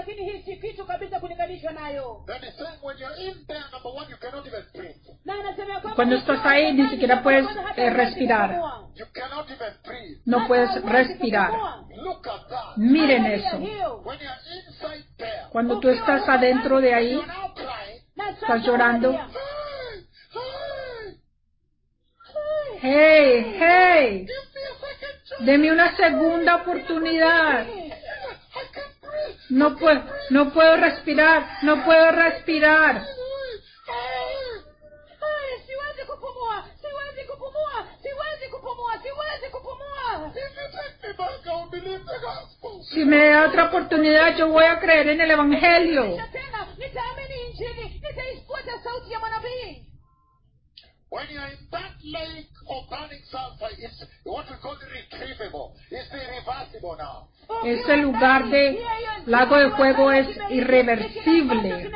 it's saying when you're in there, number one, you cannot even breathe. Cuando estás ahí ni siquiera puedes eh, respirar. You cannot even breathe. No puedes respirar. Look at that. Miren eso. When you're inside there, Cuando tú estás adentro de ahí, you're now crying. estás llorando. Hey, hey, Hey, hey, give me a second chance. deme una segunda oportunidad. I can't breathe. No puedo, no puedo respirar, no puedo respirar. Siwezi kupumua, siwezi kupumua, siwezi kupumua, siwezi kupumua. If you take me back, I will believe the gospel. Si me da otra oportunidad, yo voy a creer en el Evangelio. Tena nitaamini Injili, nitaifuata sauti ya manabii. When you're in that what we call irretrievable. It's irreversible now. Ese lugar de lago de fuego es irreversible.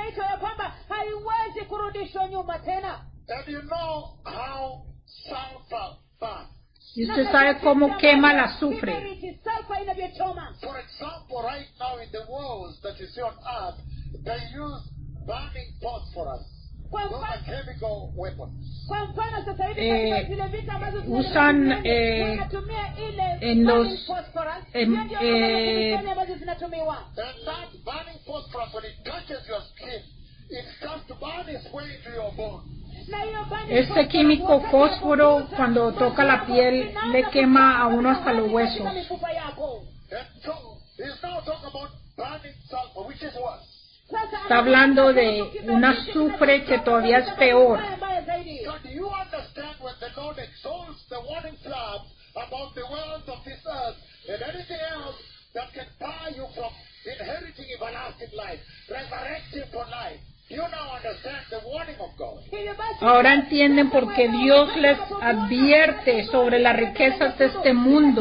And you know how sulfur burns. Y usted sabe cómo quema el azufre. For example, right now in the wars that you see on earth, they use burning phosphorus. Those are chemical weapons. Eh, usan eh, en los en, eh, And that burning phosphorus, when it touches your skin, it starts to burn its way into your bone. ese químico fósforo cuando toca la piel le quema a uno hasta los huesos. And so, he's now talking about burning sulfur, which is worse. Está hablando de un azufre que todavía es peor. So do you understand when the Lord exalts the warning flags about the wealth of this earth and anything else that can bar you from inheriting everlasting life, resurrecting for life? Do you now understand the warning of God? Ahora entienden por qué Dios les advierte sobre las riquezas de este mundo.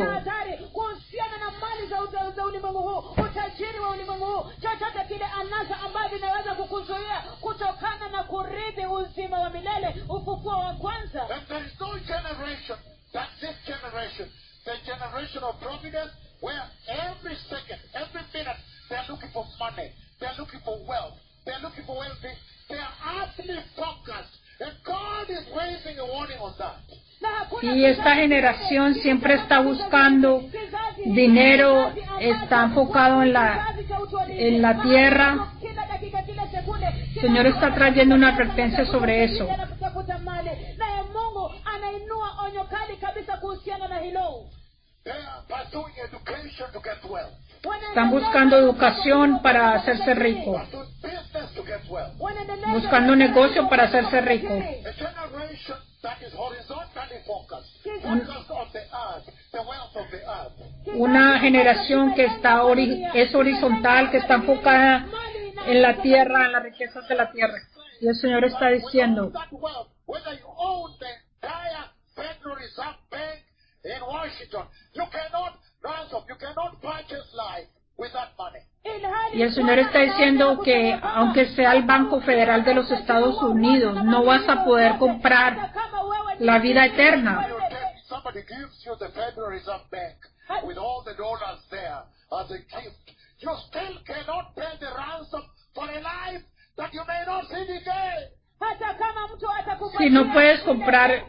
And there is no generation, that's this generation, the generation of providence, where every second, every minute, they're looking for money, they're looking for wealth, they're looking for wealthy, they are earthly focused, and God is raising a warning on that. Y esta generación siempre está buscando dinero, está enfocado en la, en la tierra. El Señor está trayendo una advertencia sobre eso. They are pursuing education to get wealth, Están buscando educación para hacerse rico, pursuing business to get wealth. buscando negocio para hacerse rico. A generation that is horizontally focused, focused on the earth, the wealth of the earth. Una generación que está ori- es horizontal, que está enfocada en la tierra, en las riquezas de la tierra. Y el Señor está diciendo, That wealth, whether you own the entire Federal Reserve Bank in Washington, you cannot ransom, you cannot purchase life with that money. y el Señor está diciendo que aunque sea el Banco Federal de los Estados Unidos, no vas a poder comprar la vida eterna. You take, somebody gives you the Federal Reserve Bank with all the dollars there as a gift. You still cannot pay the ransom for a life that you may not see decay. Si no puedes comprar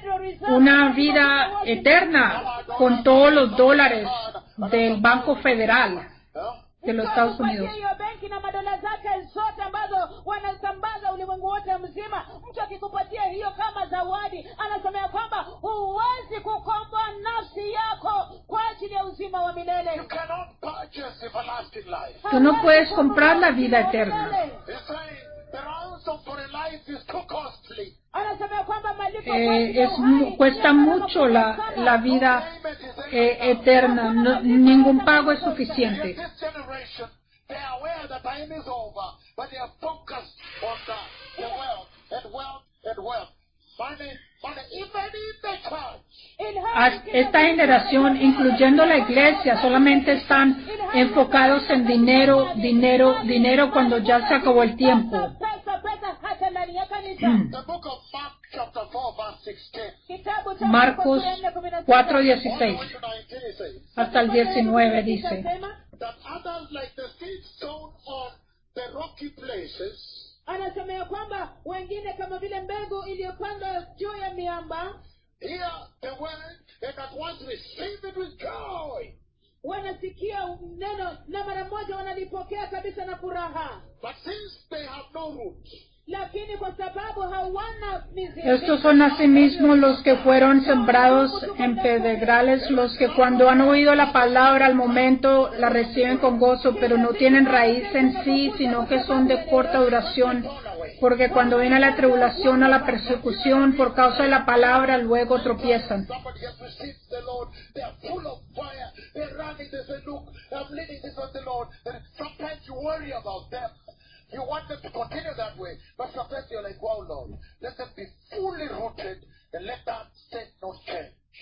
una vida eterna con todos los dólares del Banco Federal de los Estados Unidos. benki na madola zake zote ambazo wanasambaza ulimwengu wote mzima, mtu akikupatia hiyo kama zawadi, anasemea kwamba huwezi kukomboa nafsi yako kwa ajili ya uzima wa milele. You cannot purchase everlasting life. Tú no puedes comprar la vida eterna. He's saying the ransom for a life is too costly. Anasema kwamba malipo Eh, es, mu- cuesta mucho la, la vida eh, eterna. No- ningún pago es In suficiente. this generation, they are aware that time is over, but they are focused on the, the wealth and wealth and wealth. Money, money, even in the church. A- Esta generación, incluyendo la iglesia, solamente están enfocados en dinero, dinero, dinero cuando ya se acabó el tiempo. pesa pesa hata ndani ya kanisa. The book of Mark, chapter four, verse sixteen. Kitabu cha Marcos cuatro All the dieciséis way to nineteen, it says hasta el diecinueve dice, that others, like the seed sown on the rocky places, anasemea kwamba wengine kama vile mbegu iliyopandwa juu ya miamba hear the word and at once receive it with joy. wanasikia neno na mara moja wanalipokea kabisa na furaha, But since they have no root, lakini kwa sababu hawana mizizi. estos son asimismo los que fueron sembrados en pedregales, los que cuando han oído la palabra al momento la reciben con gozo, pero no tienen raíz en sí, sino que son de corta duración, porque cuando viene la tribulación o la persecución por causa de la palabra, luego tropiezan. somebody has received the Lord, they are full of fire, they're running, they say, look, I'm leading this on the Lord. And sometimes you worry about them. You want them to continue that way, but sometimes you're like, wow, Lord, let them be fully rooted and let that state not change.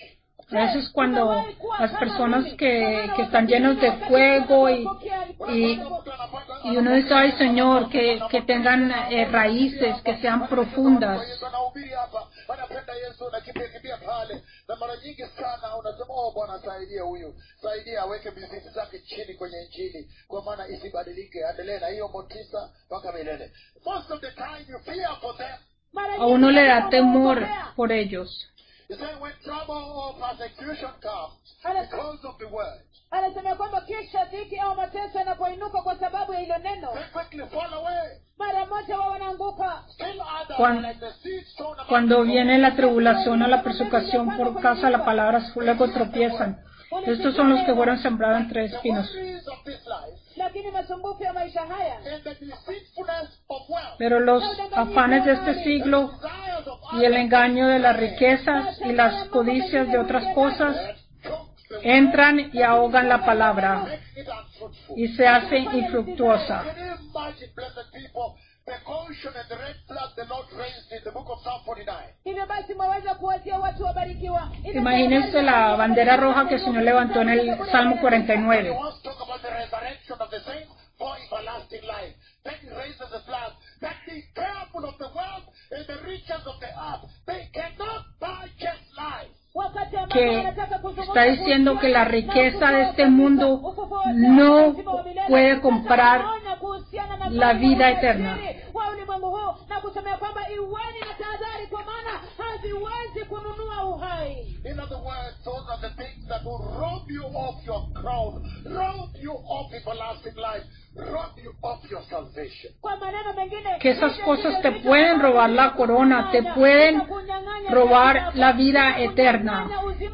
Eso es cuando las personas que, que están llenos de fuego y, y, y uno dice, ay Señor, que, que tengan eh, raíces, que sean profundas. Wanapenda Yesu unakimbia pale, na mara nyingi sana unasema oh Bwana saidia huyu, saidia aweke mizizi zake chini kwenye Injili, kwa maana isibadilike, endelee na hiyo motisha mpaka milele. Most of the time you fear for them. A uno le da temor por ellos. You say when trouble or persecution comes because of the word, anasema kwamba kisha dhiki au mateso yanapoinuka kwa sababu ya hilo neno, they quickly fall away. mara moja wao wanaanguka. Still others Cuando, are like the seed sown among cuando the viene la tribulación o la persecución por causa de la palabra, luego tropiezan. Estos son los que fueron sembrados entre espinos. worries of this life. Lakini masumbufu ya maisha haya, And the deceitfulness of wealth, Pero los afanes de este siglo desires of y el engaño de las riquezas y las codicias de otras cosas entran y ahogan la palabra make it unfruitful. y se hace infructuosa. Can you imagine, blessed people, the caution and the red flag the Lord raised in the book of Psalm forty-nine? hivyo basi mwaweza kuwatia watu wabarikiwa. Imagínense la bandera roja que el Señor levantó en el Salmo cuarenta y He nueve. wants to talk about the resurrection of the saints for everlasting life. Then he raises the flag that be careful of the wealth and the riches of the earth. They cannot purchase life. Que está diciendo que la riqueza de este mundo no puede comprar la vida eterna. In other words, those are the things that will rob you of your crown, rob you of everlasting life, rob you of your salvation. Que esas cosas te pueden robar la corona, te pueden robar la vida eterna.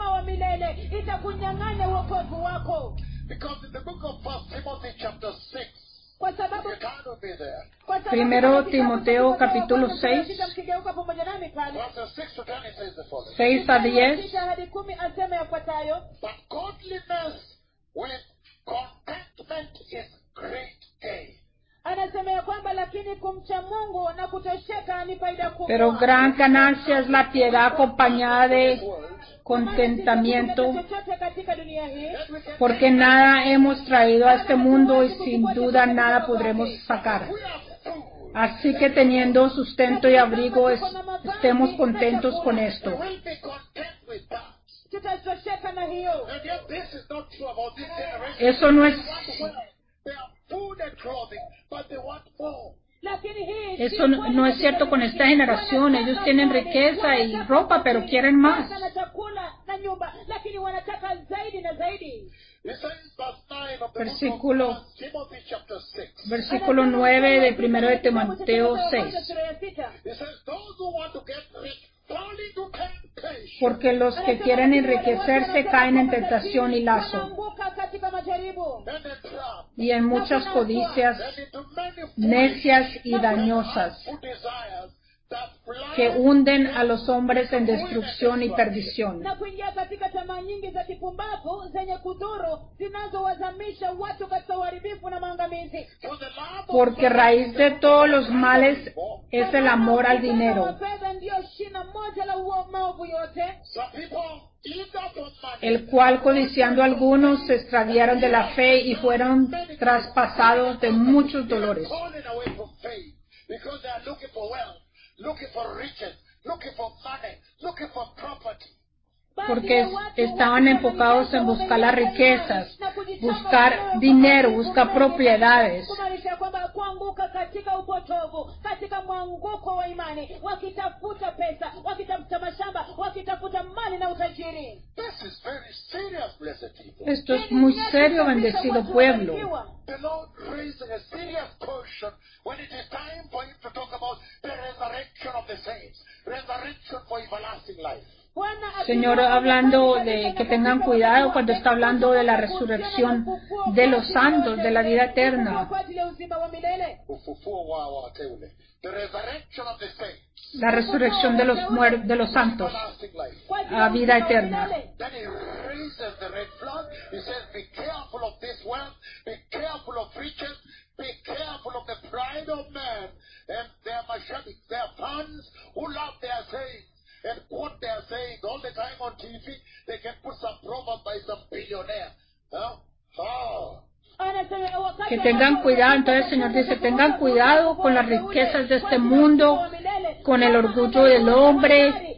Because in the book of First Timothy chapter six, Kwa you sababu can't be there. kwa sababu Primero katika Timoteo kitabu cha capítulo kwanza seis, sita mkigeuka pamoja nami pale, Verses six to ten, it says the following. seis a diez. sita hadi kumi asema yafuatayo: But godliness with contentment is great gain. anasema ya kwamba lakini kumcha Mungu na kutosheka ni faida kubwa. Pero gran ganancia es la piedad acompañada de contentamiento, chochote katika dunia hii, porque nada hemos traído a este mundo y sin duda nada podremos sacar. We are food. Así que teniendo sustento y abrigo, es- estemos contentos con esto. We'll be content with that. tutatosheka na hiyo. And yet this is not true about this generation. Eso no es, They want wealth. They have food and clothing, but they want more. Lakini hii eso no, no es cierto con esta generación. Ellos tienen riqueza y ropa, pero quieren más. na chakula na nyumba, lakini wanataka zaidi na zaidi. It says verse nine of the Versículo- book of First Timothy chapter six. Versículo nueve de primero de Timoteo seis. It says those who want to get rich fall into temptation. Porque los que quieren enriquecerse caen en tentación y lazo, Wanaanguka katika majaribu And in trap. y en muchas codicias And into many necias foolish y dañosas, and desires that fly que hunden a los hombres en destrucción y perdición. na kuingia katika tamaa nyingi za kipumbavu zenye kudhuru zinazowazamisha watu katika uharibifu na maangamizi. for the love of Porque raíz de todos los males es el amor al dinero, Fedha ndiyo shina moja la uo- maovu yote. some people eager for money. el cual codiciando algunos se extraviaron de la fe y fueron traspasados de muchos dolores. Falling away from faith because they are looking for wealth, looking for riches, looking for money, looking for property. Porque estaban enfocados en buscar las riquezas, buscar dinero, buscar propiedades. Kumaanisha kwamba kuanguka katika upotovu, katika mwanguko wa imani, wakitafuta pesa, wakitafuta mashamba, wakitafuta mali na utajiri. This is very serious, blessed people. Esto es muy serio, bendecido pueblo. The Lord raising a serious caution when it is time for Him to talk about the resurrection of the saints, resurrection for everlasting life. Señor, hablando de que tengan cuidado cuando está hablando de la resurrección de los santos, de la vida eterna, Ufufuo wao wateule. The resurrection of the saints, la resurrección de los muer- de los santos everlasting life. a vida eterna. Then He raises the red flag. He says, be careful of this wealth, be careful of riches, be careful of the pride of man and their mashabik, their fans who love their sayings. and quote they are saying all the time on T V. They can put some proverb by some billionaire. Huh? Oh. Que tengan cuidado, entonces el Señor dice, tengan cuidado con las riquezas de este mundo, con el orgullo del hombre,